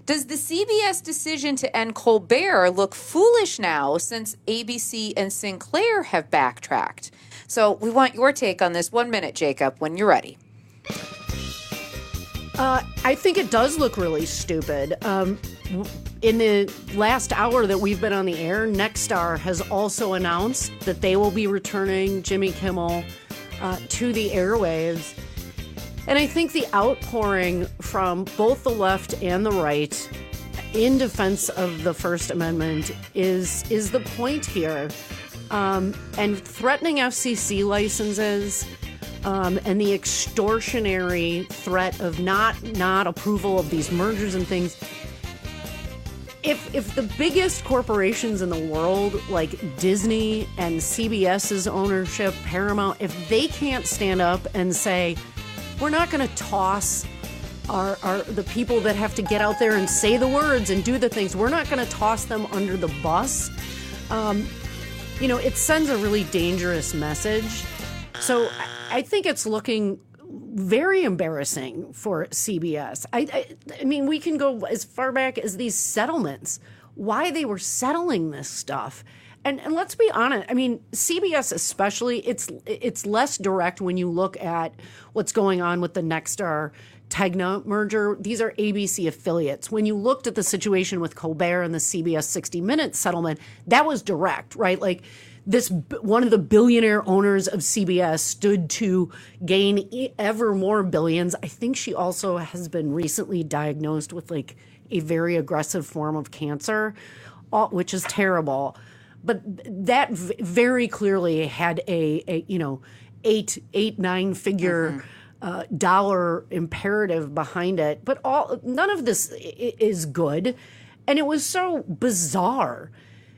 Does the C B S decision to end Colbert look foolish now since A B C and Sinclair have backtracked? So we want your take on this. One minute, Jacob, when you're ready. Uh, I think it does look really stupid. Um, in the last hour that we've been on the air, Nexstar has also announced that they will be returning Jimmy Kimmel uh, to the airwaves. And I think the outpouring from both the left and the right in defense of the First Amendment is is the point here. Um, and threatening F C C licenses um, and the extortionary threat of not not approval of these mergers and things. If if the biggest corporations in the world, like Disney and CBS's ownership, Paramount, if they can't stand up and say, we're not going to toss our, our the people that have to get out there and say the words and do the things, we're not going to toss them under the bus. Um, you know, it sends a really dangerous message. So I, I think it's looking very embarrassing for C B S. I, I, I mean, we can go as far back as these settlements, why they were settling this stuff. And, and let's be honest, I mean, C B S especially, it's it's less direct when you look at what's going on with the Nexstar Tegna merger. These are A B C affiliates. When you looked at the situation with Colbert and the C B S sixty minutes settlement, that was direct, right? Like this, one of the billionaire owners of C B S stood to gain ever more billions. I think she also has been recently diagnosed with like a very aggressive form of cancer, which is terrible. But that v- very clearly had a, a you know, eight, eight, nine figure mm-hmm. uh, dollar imperative behind it. But all none of this I- is good. And it was so bizarre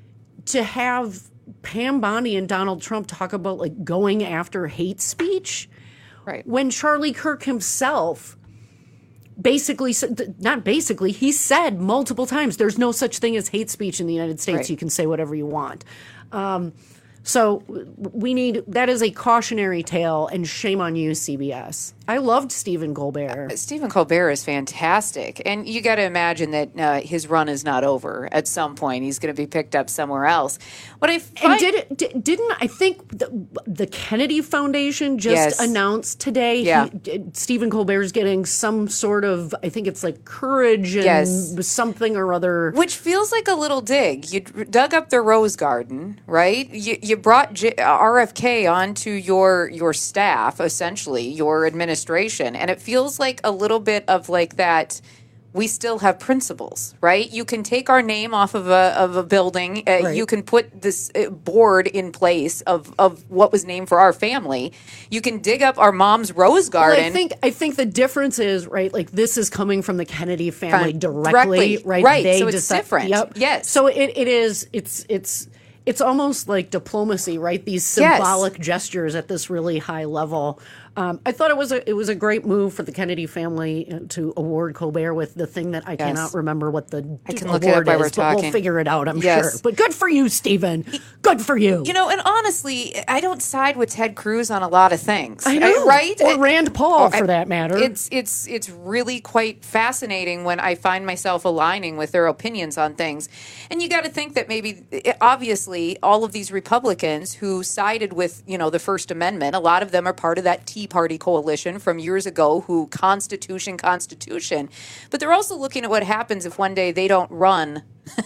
to have Pam Bondi and Donald Trump talk about like going after hate speech. Right. When Charlie Kirk himself basically, not basically, he said multiple times, there's no such thing as hate speech in the United States. Right. You can say whatever you want. Um, so we need, that is a cautionary tale, and shame on you, C B S. I loved Stephen Colbert. Uh, Stephen Colbert is fantastic. And you got to imagine that uh, his run is not over. At some point, he's going to be picked up somewhere else. What I find- and did, did, didn't, I think the, the Kennedy Foundation just yes. announced today, yeah. he, Stephen Colbert's getting some sort of, I think it's like courage and yes. something or other. Which feels like a little dig. You dug up the Rose Garden, right? You, you brought J- R F K onto your, your staff, essentially, your administration. And it feels like a little bit of like that. We still have principles, right? You can take our name off of a of a building. Uh, right. You can put this board in place of, of what was named for our family. You can dig up our mom's rose garden. Well, I think I think the difference is, right, like this is coming from the Kennedy family from, directly, directly, right? Right. They so it's decide, different. Yep. Yes. So it, it is. It's it's it's almost like diplomacy, right? These symbolic yes. gestures at this really high level. Um, I thought it was a it was a great move for the Kennedy family to award Colbert with the thing that I yes. cannot remember what the I can award look it up while is, we're but talking. we'll figure it out, I'm yes. sure. But good for you, Stephen. Good for you. You know, and honestly, I don't side with Ted Cruz on a lot of things. I know, right? Or Rand Paul, oh, for that matter. It's it's it's really quite fascinating when I find myself aligning with their opinions on things. And you got to think that maybe, obviously, all of these Republicans who sided with, you know, the First Amendment, a lot of them are part of that Tea Party coalition from years ago who Constitution, Constitution. But they're also looking at what happens if one day they don't run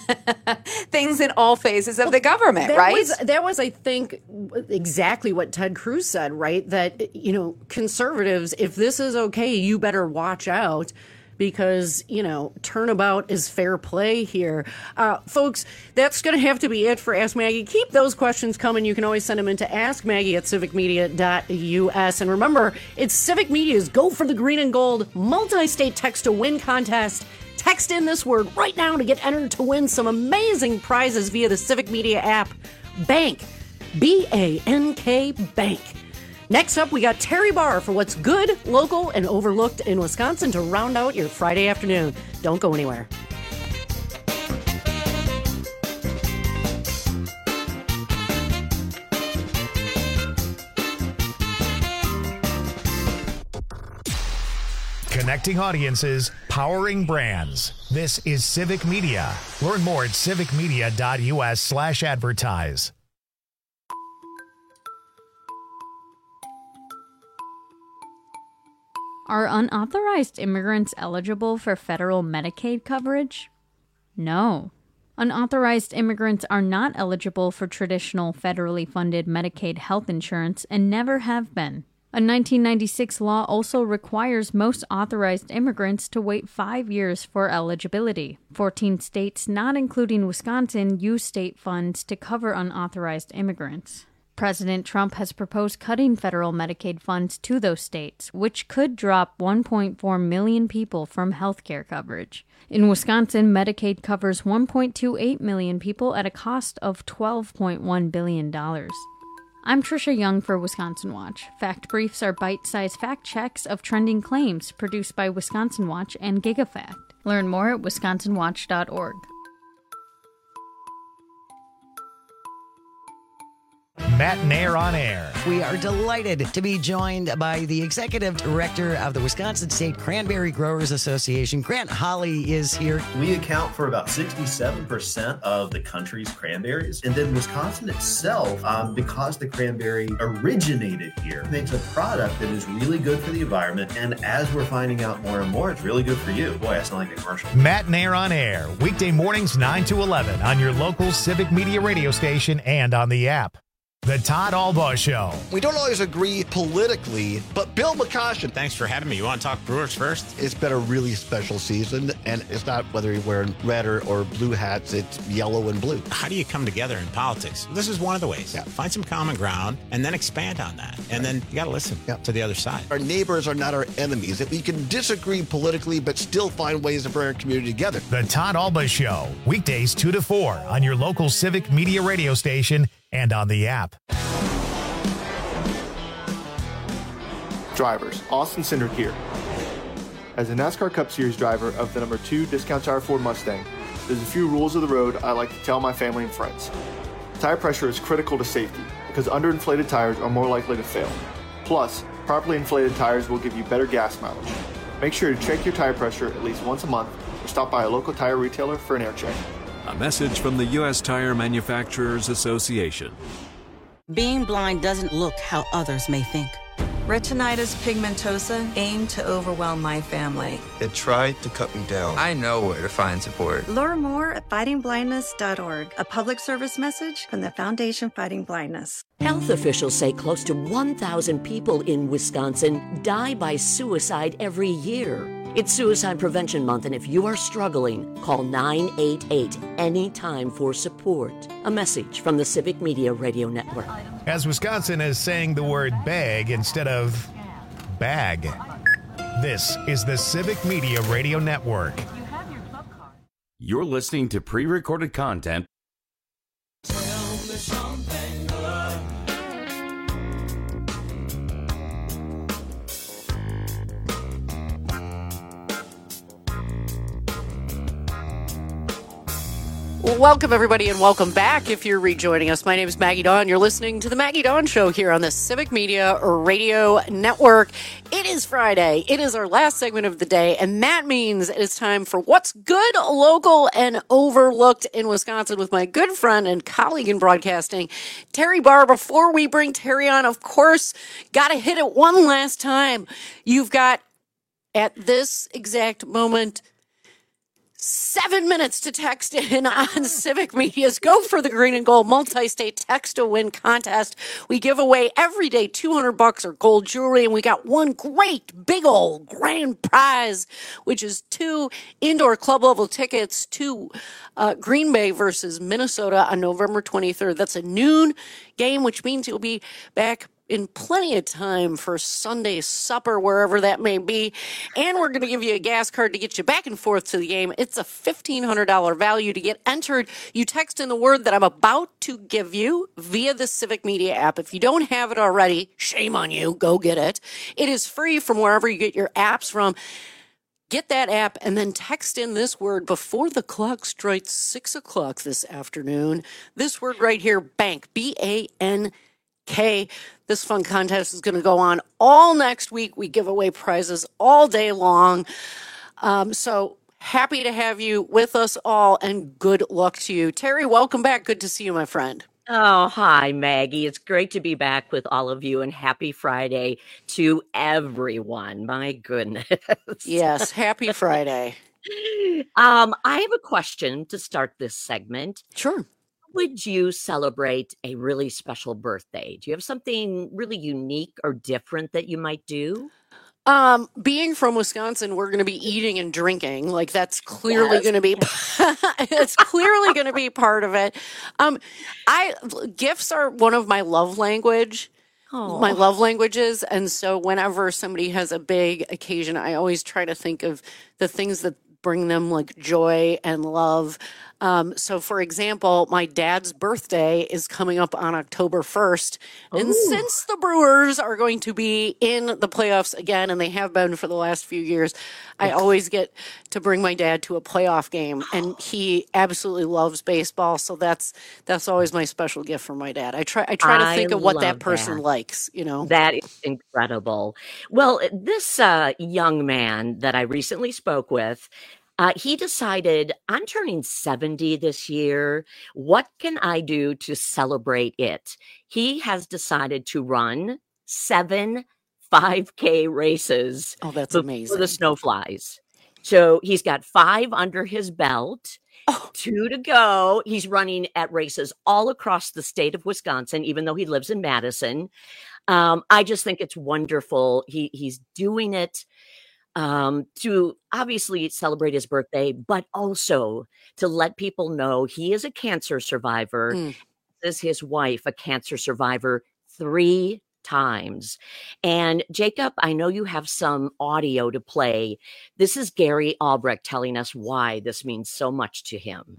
things in all phases of well, the government, that right? Was, that was, I think, exactly what Ted Cruz said, right? That, you know, conservatives, if this is okay, you better watch out. Because, you know, turnabout is fair play here. Uh, folks, that's going to have to be it for Ask Maggie. Keep those questions coming. You can always send them into ask maggie at civic media dot u s. And remember, it's Civic Media's Go for the Green and Gold multi-state text to win contest. Text in this word right now to get entered to win some amazing prizes via the Civic Media app. Bank. B A N K Bank. Next up, we got Terry Barr for what's good, local, and overlooked in Wisconsin to round out your Friday afternoon. Don't go anywhere. Connecting audiences, powering brands. This is Civic Media. Learn more at civicmedia.us slash advertise. Are unauthorized immigrants eligible for federal Medicaid coverage? No. Unauthorized immigrants are not eligible for traditional federally funded Medicaid health insurance and never have been. A nineteen ninety-six law also requires most authorized immigrants to wait five years for eligibility. fourteen states, not including Wisconsin, use state funds to cover unauthorized immigrants. President Trump has proposed cutting federal Medicaid funds to those states, which could drop one point four million people from health care coverage. In Wisconsin, Medicaid covers one point two eight million people at a cost of twelve point one billion dollars. I'm Trisha Young for Wisconsin Watch. Fact Briefs are bite-sized fact checks of trending claims produced by Wisconsin Watch and GigaFact. Learn more at wisconsin watch dot org. Matt Nair on air. We are delighted to be joined by the executive director of the Wisconsin State Cranberry Growers Association. Grant Holly is here. We account for about sixty-seven percent of the country's cranberries. And then Wisconsin itself, um, because the cranberry originated here, makes a product that is really good for the environment. And as we're finding out more and more, it's really good for you. Boy, I sound like a commercial. Matt Nair on air. Weekday mornings nine to eleven on your local Civic Media radio station and on the app. The Todd Albaugh Show. We don't always agree politically, but Bill McCoshen. Thanks for having me. You want to talk Brewers first? It's been a really special season, and it's not whether you're wearing red or, or blue hats, it's yellow and blue. How do you come together in politics? This is one of the ways. Yeah. Find some common ground and then expand on that. And then you got to listen yeah. to the other side. Our neighbors are not our enemies. That we can disagree politically, but still find ways to bring our community together. The Todd Albaugh Show. Weekdays two to four on your local Civic Media radio station and on the app. Drivers, Austin Cindric here. As a NASCAR Cup Series driver of the number two Discount Tire Ford Mustang, there's a few rules of the road I like to tell my family and friends. Tire pressure is critical to safety because underinflated tires are more likely to fail. Plus, properly inflated tires will give you better gas mileage. Make sure to check your tire pressure at least once a month or stop by a local tire retailer for an air check. A message from the U S Tire Manufacturers Association. Being blind doesn't look how others may think. Retinitis pigmentosa aimed to overwhelm my family. It tried to cut me down. I know where to find support. Learn more at fighting blindness dot org, a public service message from the Foundation Fighting Blindness. Health officials say close to one thousand people in Wisconsin die by suicide every year. It's Suicide Prevention Month, and if you are struggling, call nine eight eight anytime for support. A message from the Civic Media Radio Network. As Wisconsin is saying the word bag instead of bag. This is the Civic Media Radio Network. You're listening to pre-recorded content. Welcome, everybody, and welcome back if you're rejoining us. My name is Maggie Dawn. You're listening to the Maggie Dawn Show here on the Civic Media Radio Network. It is Friday. It is our last segment of the day, and that means it is time for What's Good, Local, and Overlooked in Wisconsin with my good friend and colleague in broadcasting, Terry Barr. Before we bring Terry on, of course, got to hit it one last time. You've got, at this exact moment, seven minutes to text in on Civic Media's Go for the Green and Gold multi-state text to win contest. We give away every day two hundred bucks or gold jewelry, and we got one great big old grand prize, which is two indoor club level tickets to uh, Green Bay versus Minnesota on November twenty-third. That's a noon game, which means you'll be back in plenty of time for Sunday supper, wherever that may be. And we're going to give you a gas card to get you back and forth to the game. It's a fifteen hundred dollars value. To get entered, you text in the word that I'm about to give you via the Civic Media app. If you don't have it already, shame on you. Go get it. It is free from wherever you get your apps from. Get that app and then text in this word before the clock strikes six o'clock this afternoon. This word right here, bank, B A N K. This fun contest is going to go on all next week. We give away prizes all day long. Um, so Happy to have you with us all, and good luck to you. Terry, welcome back. Good to see you, my friend. Oh, hi, Maggie. It's great to be back with all of you, and happy Friday to everyone. My goodness. Yes, happy Friday. um, I have a question to start this segment. Sure. Would you celebrate a really special birthday? Do you have something really unique or different that you might do? Um, being from Wisconsin, we're going to be eating and drinking. Like that's clearly Yes. going to be, it's clearly going to be part of it. Um, I, gifts are one of my love language, Oh. my love languages. And so whenever somebody has a big occasion, I always try to think of the things that bring them like joy and love. Um, so for example, my dad's birthday is coming up on October first. And Ooh. since the Brewers are going to be in the playoffs again, and they have been for the last few years, I always get to bring my dad to a playoff game, and he absolutely loves baseball. So that's, that's always my special gift for my dad. I try, I try to I think of what that love person that. likes, you know? That is incredible. Well, this uh, young man that I recently spoke with, uh, he decided, I'm turning seventy this year. What can I do to celebrate it? He has decided to run seven five K races. Oh, that's before amazing. the snow flies. So he's got five under his belt. Oh. Two to go. He's running at races all across the state of Wisconsin, even though he lives in Madison. Um, I just think it's wonderful. He he's doing it um, to obviously celebrate his birthday, but also to let people know he is a cancer survivor. Mm. Is his wife a cancer survivor three times? And Jacob, I know you have some audio to play. This is Gary Albrecht telling us why this means so much to him.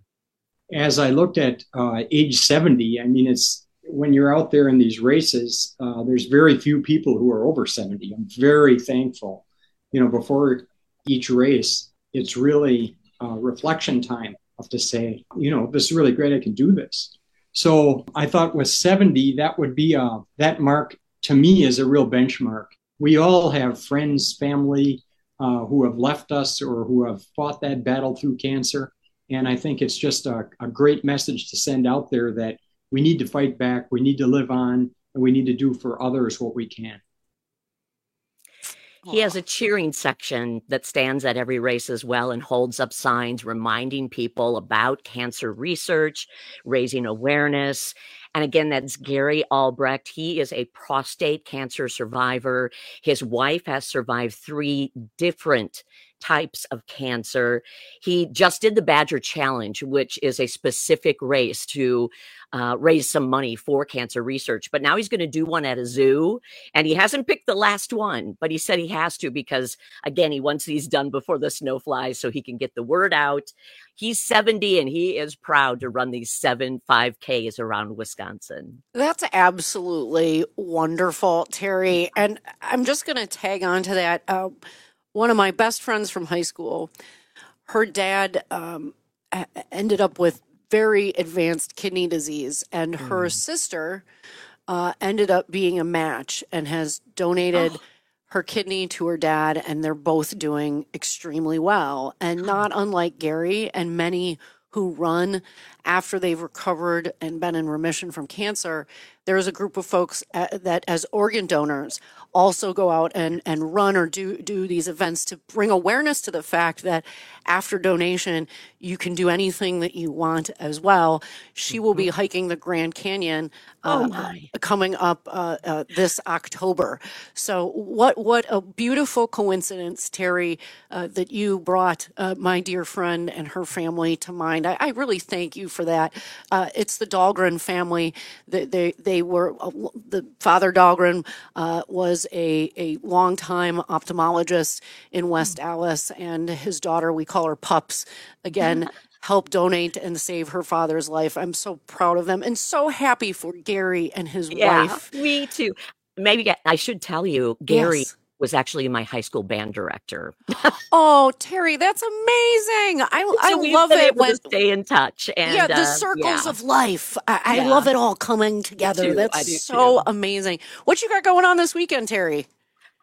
As I looked at uh, age seventy, I mean, it's when you're out there in these races, uh, there's very few people who are over seventy. I'm very thankful. You know, before each race, it's really uh, reflection time of to say, you know, this is really great. I can do this. So I thought with seventy, that would be a, that mark to me is a real benchmark. We all have friends, family uh, who have left us or who have fought that battle through cancer. And I think it's just a, a great message to send out there that we need to fight back, we need to live on, and we need to do for others what we can. He has a cheering section that stands at every race as well and holds up signs reminding people about cancer research, raising awareness. And again, that's Gary Albrecht. He is a prostate cancer survivor. His wife has survived three different types of cancer. He just did the Badger Challenge, which is a specific race to uh, raise some money for cancer research. But now he's going to do one at a zoo, and he hasn't picked the last one, but he said he has to because, again, he wants these done before the snow flies so he can get the word out. He's seventy, and he is proud to run these seven five Ks around Wisconsin. That's absolutely wonderful, Terry. And I'm just going to tag on to that. Uh, one of my best friends from high school, her dad um, a- ended up with very advanced kidney disease, and her Mm. sister uh, ended up being a match and has donated her kidney to her dad, and they're both doing extremely well. And not unlike Gary and many who run after they've recovered and been in remission from cancer, there's a group of folks uh, that as organ donors also go out and, and run or do, do these events to bring awareness to the fact that after donation, you can do anything that you want as well. She will be hiking the Grand Canyon uh, Oh, my. coming up uh, uh, this October. So what what a beautiful coincidence, Terry, uh, that you brought uh, my dear friend and her family to mind. I, I really thank you for that. Uh, it's the Dahlgren family. They they, they were uh, the father Dahlgren uh, was a a longtime ophthalmologist in West Allis, and his daughter, we call her Pups, again. Help donate and save her father's life. I'm so proud of them and so happy for Gary and his Yeah, wife. me too. Maybe I- I should tell you, Gary Yes. was actually my high school band director. Oh, Terry, that's amazing. I, I So we've love been it able when to stay in touch. And, yeah, the uh, circles yeah. of life. I, I Yeah. love it all coming together. too. I That's do so too. amazing. What you got going on this weekend, Terry?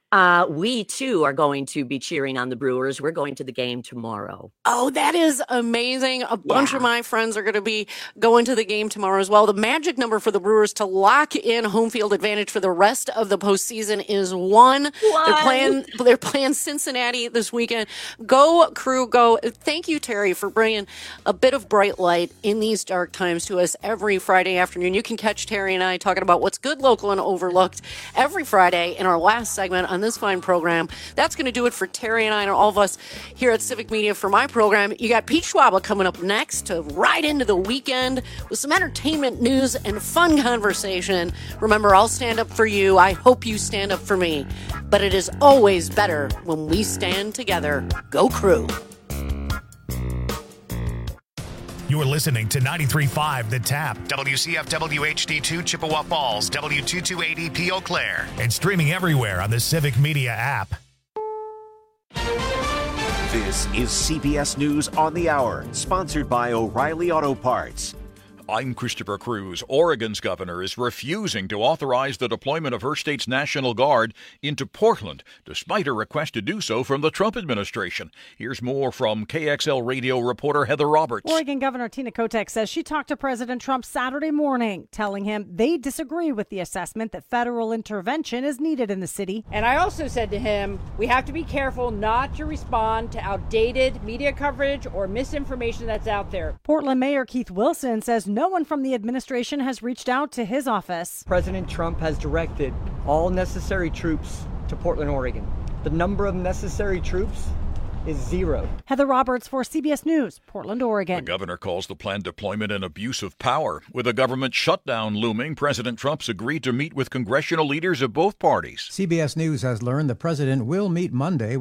Uh, we, too, are going to be cheering on the Brewers. We're going to the game tomorrow. Oh, that is amazing. A bunch yeah. of my friends are going to be going to the game tomorrow as well. The magic number for the Brewers to lock in home field advantage for the rest of the postseason is one. one. They're playing, they're playing Cincinnati this weekend. Go, Crew, go. Thank you, Terry, for bringing a bit of bright light in these dark times to us every Friday afternoon. You can catch Terry and I talking about what's good, local, and overlooked every Friday in our last segment on this fine program. That's going to do it for Terry and I and all of us here at Civic Media for my program. You got Pete Schwaba coming up next to ride into the weekend with some entertainment news and fun conversation. Remember, I'll stand up for you. I hope you stand up for me. But it is always better when we stand together. Go Crew. You're listening to ninety-three point five The Tap, W C F W H D two Chippewa Falls, W two twenty P Eau Claire, and streaming everywhere on the Civic Media app. This is C B S News on the Hour, sponsored by O'Reilly Auto Parts. I'm Christopher Cruz. Oregon's governor is refusing to authorize the deployment of her state's National Guard into Portland, despite a request to do so from the Trump administration. Here's more from K X L radio reporter Heather Roberts. Oregon Governor Tina Kotek says she talked to President Trump Saturday morning, telling him they disagree with the assessment that federal intervention is needed in the city. And I also said to him, we have to be careful not to respond to outdated media coverage or misinformation that's out there. Portland Mayor Keith Wilson says no one from the administration has reached out to his office. President Trump has directed all necessary troops to Portland, Oregon. The number of necessary troops is zero. Heather Roberts for C B S News, Portland, Oregon. The governor calls the planned deployment an abuse of power. With a government shutdown looming, President Trump's agreed to meet with congressional leaders of both parties. C B S News has learned the president will meet Monday